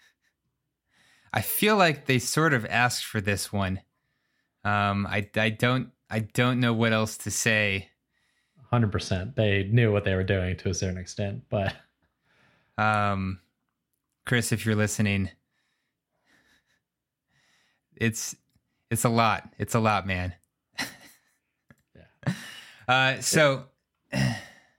I feel like they sort of asked for this one. Um, I, I don't I don't know what else to say. one hundred percent. They knew what they were doing to a certain extent, but um, Chris, if you're listening, it's it's a lot. It's a lot, man. yeah. Uh, so. Yeah.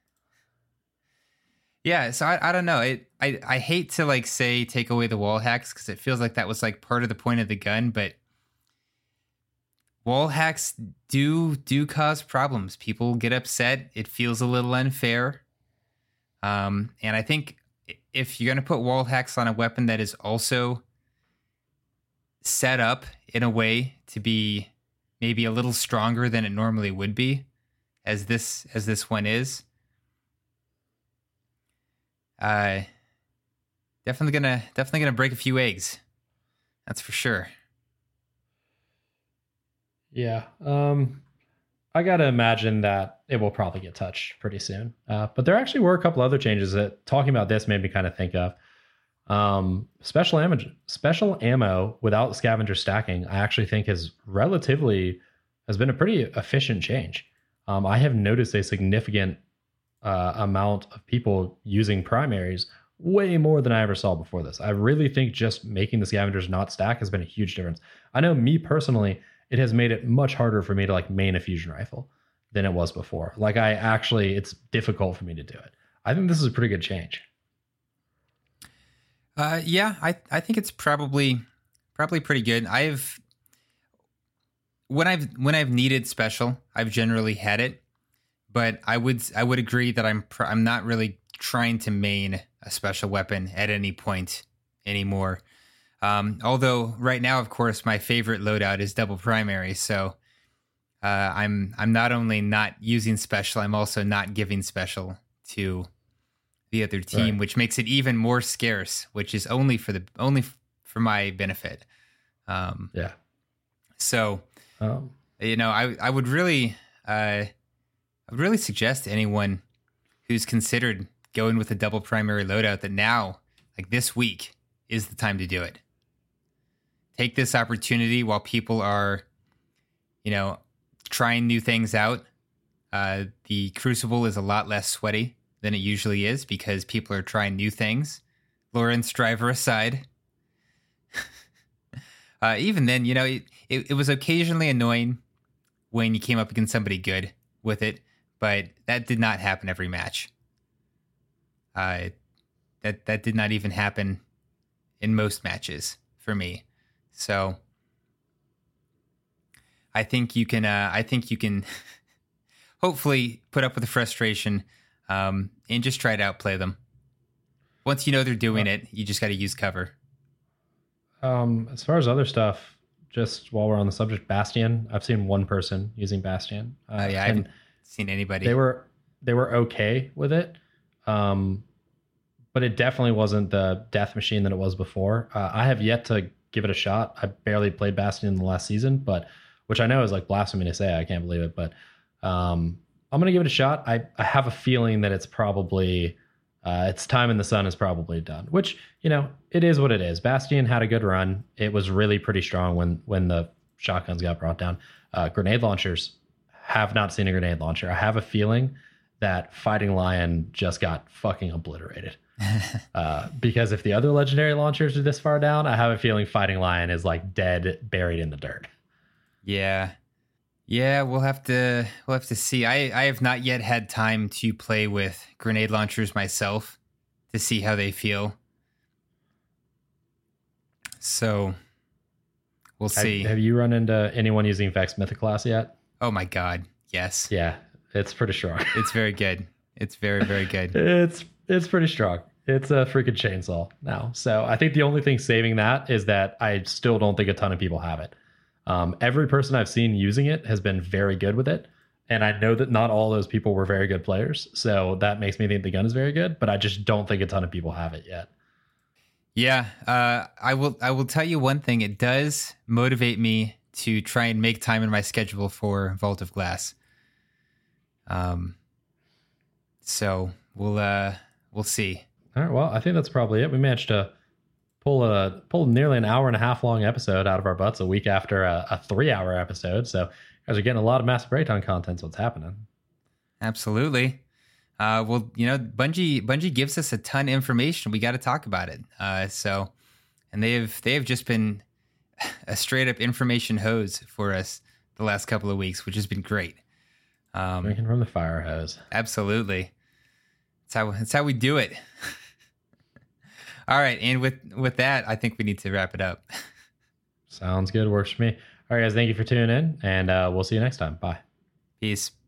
Yeah, so I, I don't know. It I, I hate to like say take away the wall hacks because it feels like that was like part of the point of the gun, but wall hacks do do cause problems. People get upset. It feels a little unfair. Um, and I think if you're gonna put wall hacks on a weapon that is also set up in a way to be maybe a little stronger than it normally would be, as this as this one is. Uh, definitely gonna definitely gonna break a few eggs. That's for sure. Yeah, um, I gotta imagine that it will probably get touched pretty soon. Uh, but there actually were a couple other changes that talking about this made me kind of think of. Um, special ammo, special ammo without scavenger stacking, I actually think is relatively has been a pretty efficient change. Um, I have noticed a significant Uh, amount of people using primaries way more than I ever saw before this. I really think just making the scavengers not stack has been a huge difference. I know me personally, it has made it much harder for me to like main a fusion rifle than it was before. Like I actually, it's difficult for me to do it. I think this is a pretty good change. Uh, yeah, I, I think it's probably, probably pretty good. I've, when I've, when I've needed special, I've generally had it. But I would I would agree that I'm pr- I'm not really trying to main a special weapon at any point anymore. Um, although right now, of course, my favorite loadout is double primary. So uh, I'm I'm not only not using special, I'm also not giving special to the other team, right. Which makes it even more scarce. Which is only for the only f- for my benefit. Um, yeah. So um. you know, I I would really. Uh, I would really suggest to anyone who's considered going with a double primary loadout that now, like this week, is the time to do it. Take this opportunity while people are, you know, trying new things out. Uh, the Crucible is a lot less sweaty than it usually is because people are trying new things. Lawrence Driver aside. uh, even then, you know, it, it, it was occasionally annoying when you came up against somebody good with it, but that did not happen every match. Uh, that that did not even happen in most matches for me. So I think you can. Uh, I think you can hopefully put up with the frustration um, and just try to outplay them. Once you know they're doing it, you just got to use cover. Um, as far as other stuff, just while we're on the subject, Bastion. I've seen one person using Bastion. Uh, uh, yeah, I haven't seen anybody. They were they were okay with it, um, but it definitely wasn't the death machine that it was before. Uh, I have yet to give it a shot. I barely played Bastion in the last season, but which I know is like blasphemy to say. I can't believe it, but um, I'm gonna give it a shot. I I have a feeling that it's probably. Uh, its time in the sun is probably done, which, you know, it is what it is. Bastion had a good run. It was really pretty strong when when the shotguns got brought down. Uh, grenade launchers, have not seen a grenade launcher. I have a feeling that Fighting Lion just got fucking obliterated. uh, because if the other legendary launchers are this far down, I have a feeling Fighting Lion is like dead, buried in the dirt. Yeah. Yeah, we'll have to we'll have to see. I, I have not yet had time to play with grenade launchers myself to see how they feel. So we'll see. Have, have you run into anyone using Vex Mythoclast yet? Oh my god, yes. Yeah, it's pretty strong. It's very good. It's very, very good. It's it's pretty strong. It's a freaking chainsaw now. So I think the only thing saving that is that I still don't think a ton of people have it. Um, every person I've seen using it has been very good with it. And I know that not all those people were very good players. So that makes me think the gun is very good, but I just don't think a ton of people have it yet. Yeah. Uh, I will, I will tell you one thing. It does motivate me to try and make time in my schedule for Vault of Glass. Um, so we'll, uh, we'll see. All right. Well, I think that's probably it. We managed to pull a pull nearly an hour and a half long episode out of our butts a week after a, a three hour episode. So you guys are getting a lot of Mass Breakdown content. So what's happening? Absolutely. Uh, well, you know, Bungie Bungie gives us a ton of information. We got to talk about it. Uh, so, and they have they have just been a straight up information hose for us the last couple of weeks, which has been great. Um, Drinking from the fire hose. Absolutely. That's how that's how we do it. All right, and with with that, I think we need to wrap it up. Sounds good. Works for me. All right, guys. Thank you for tuning in, and uh, we'll see you next time. Bye. Peace.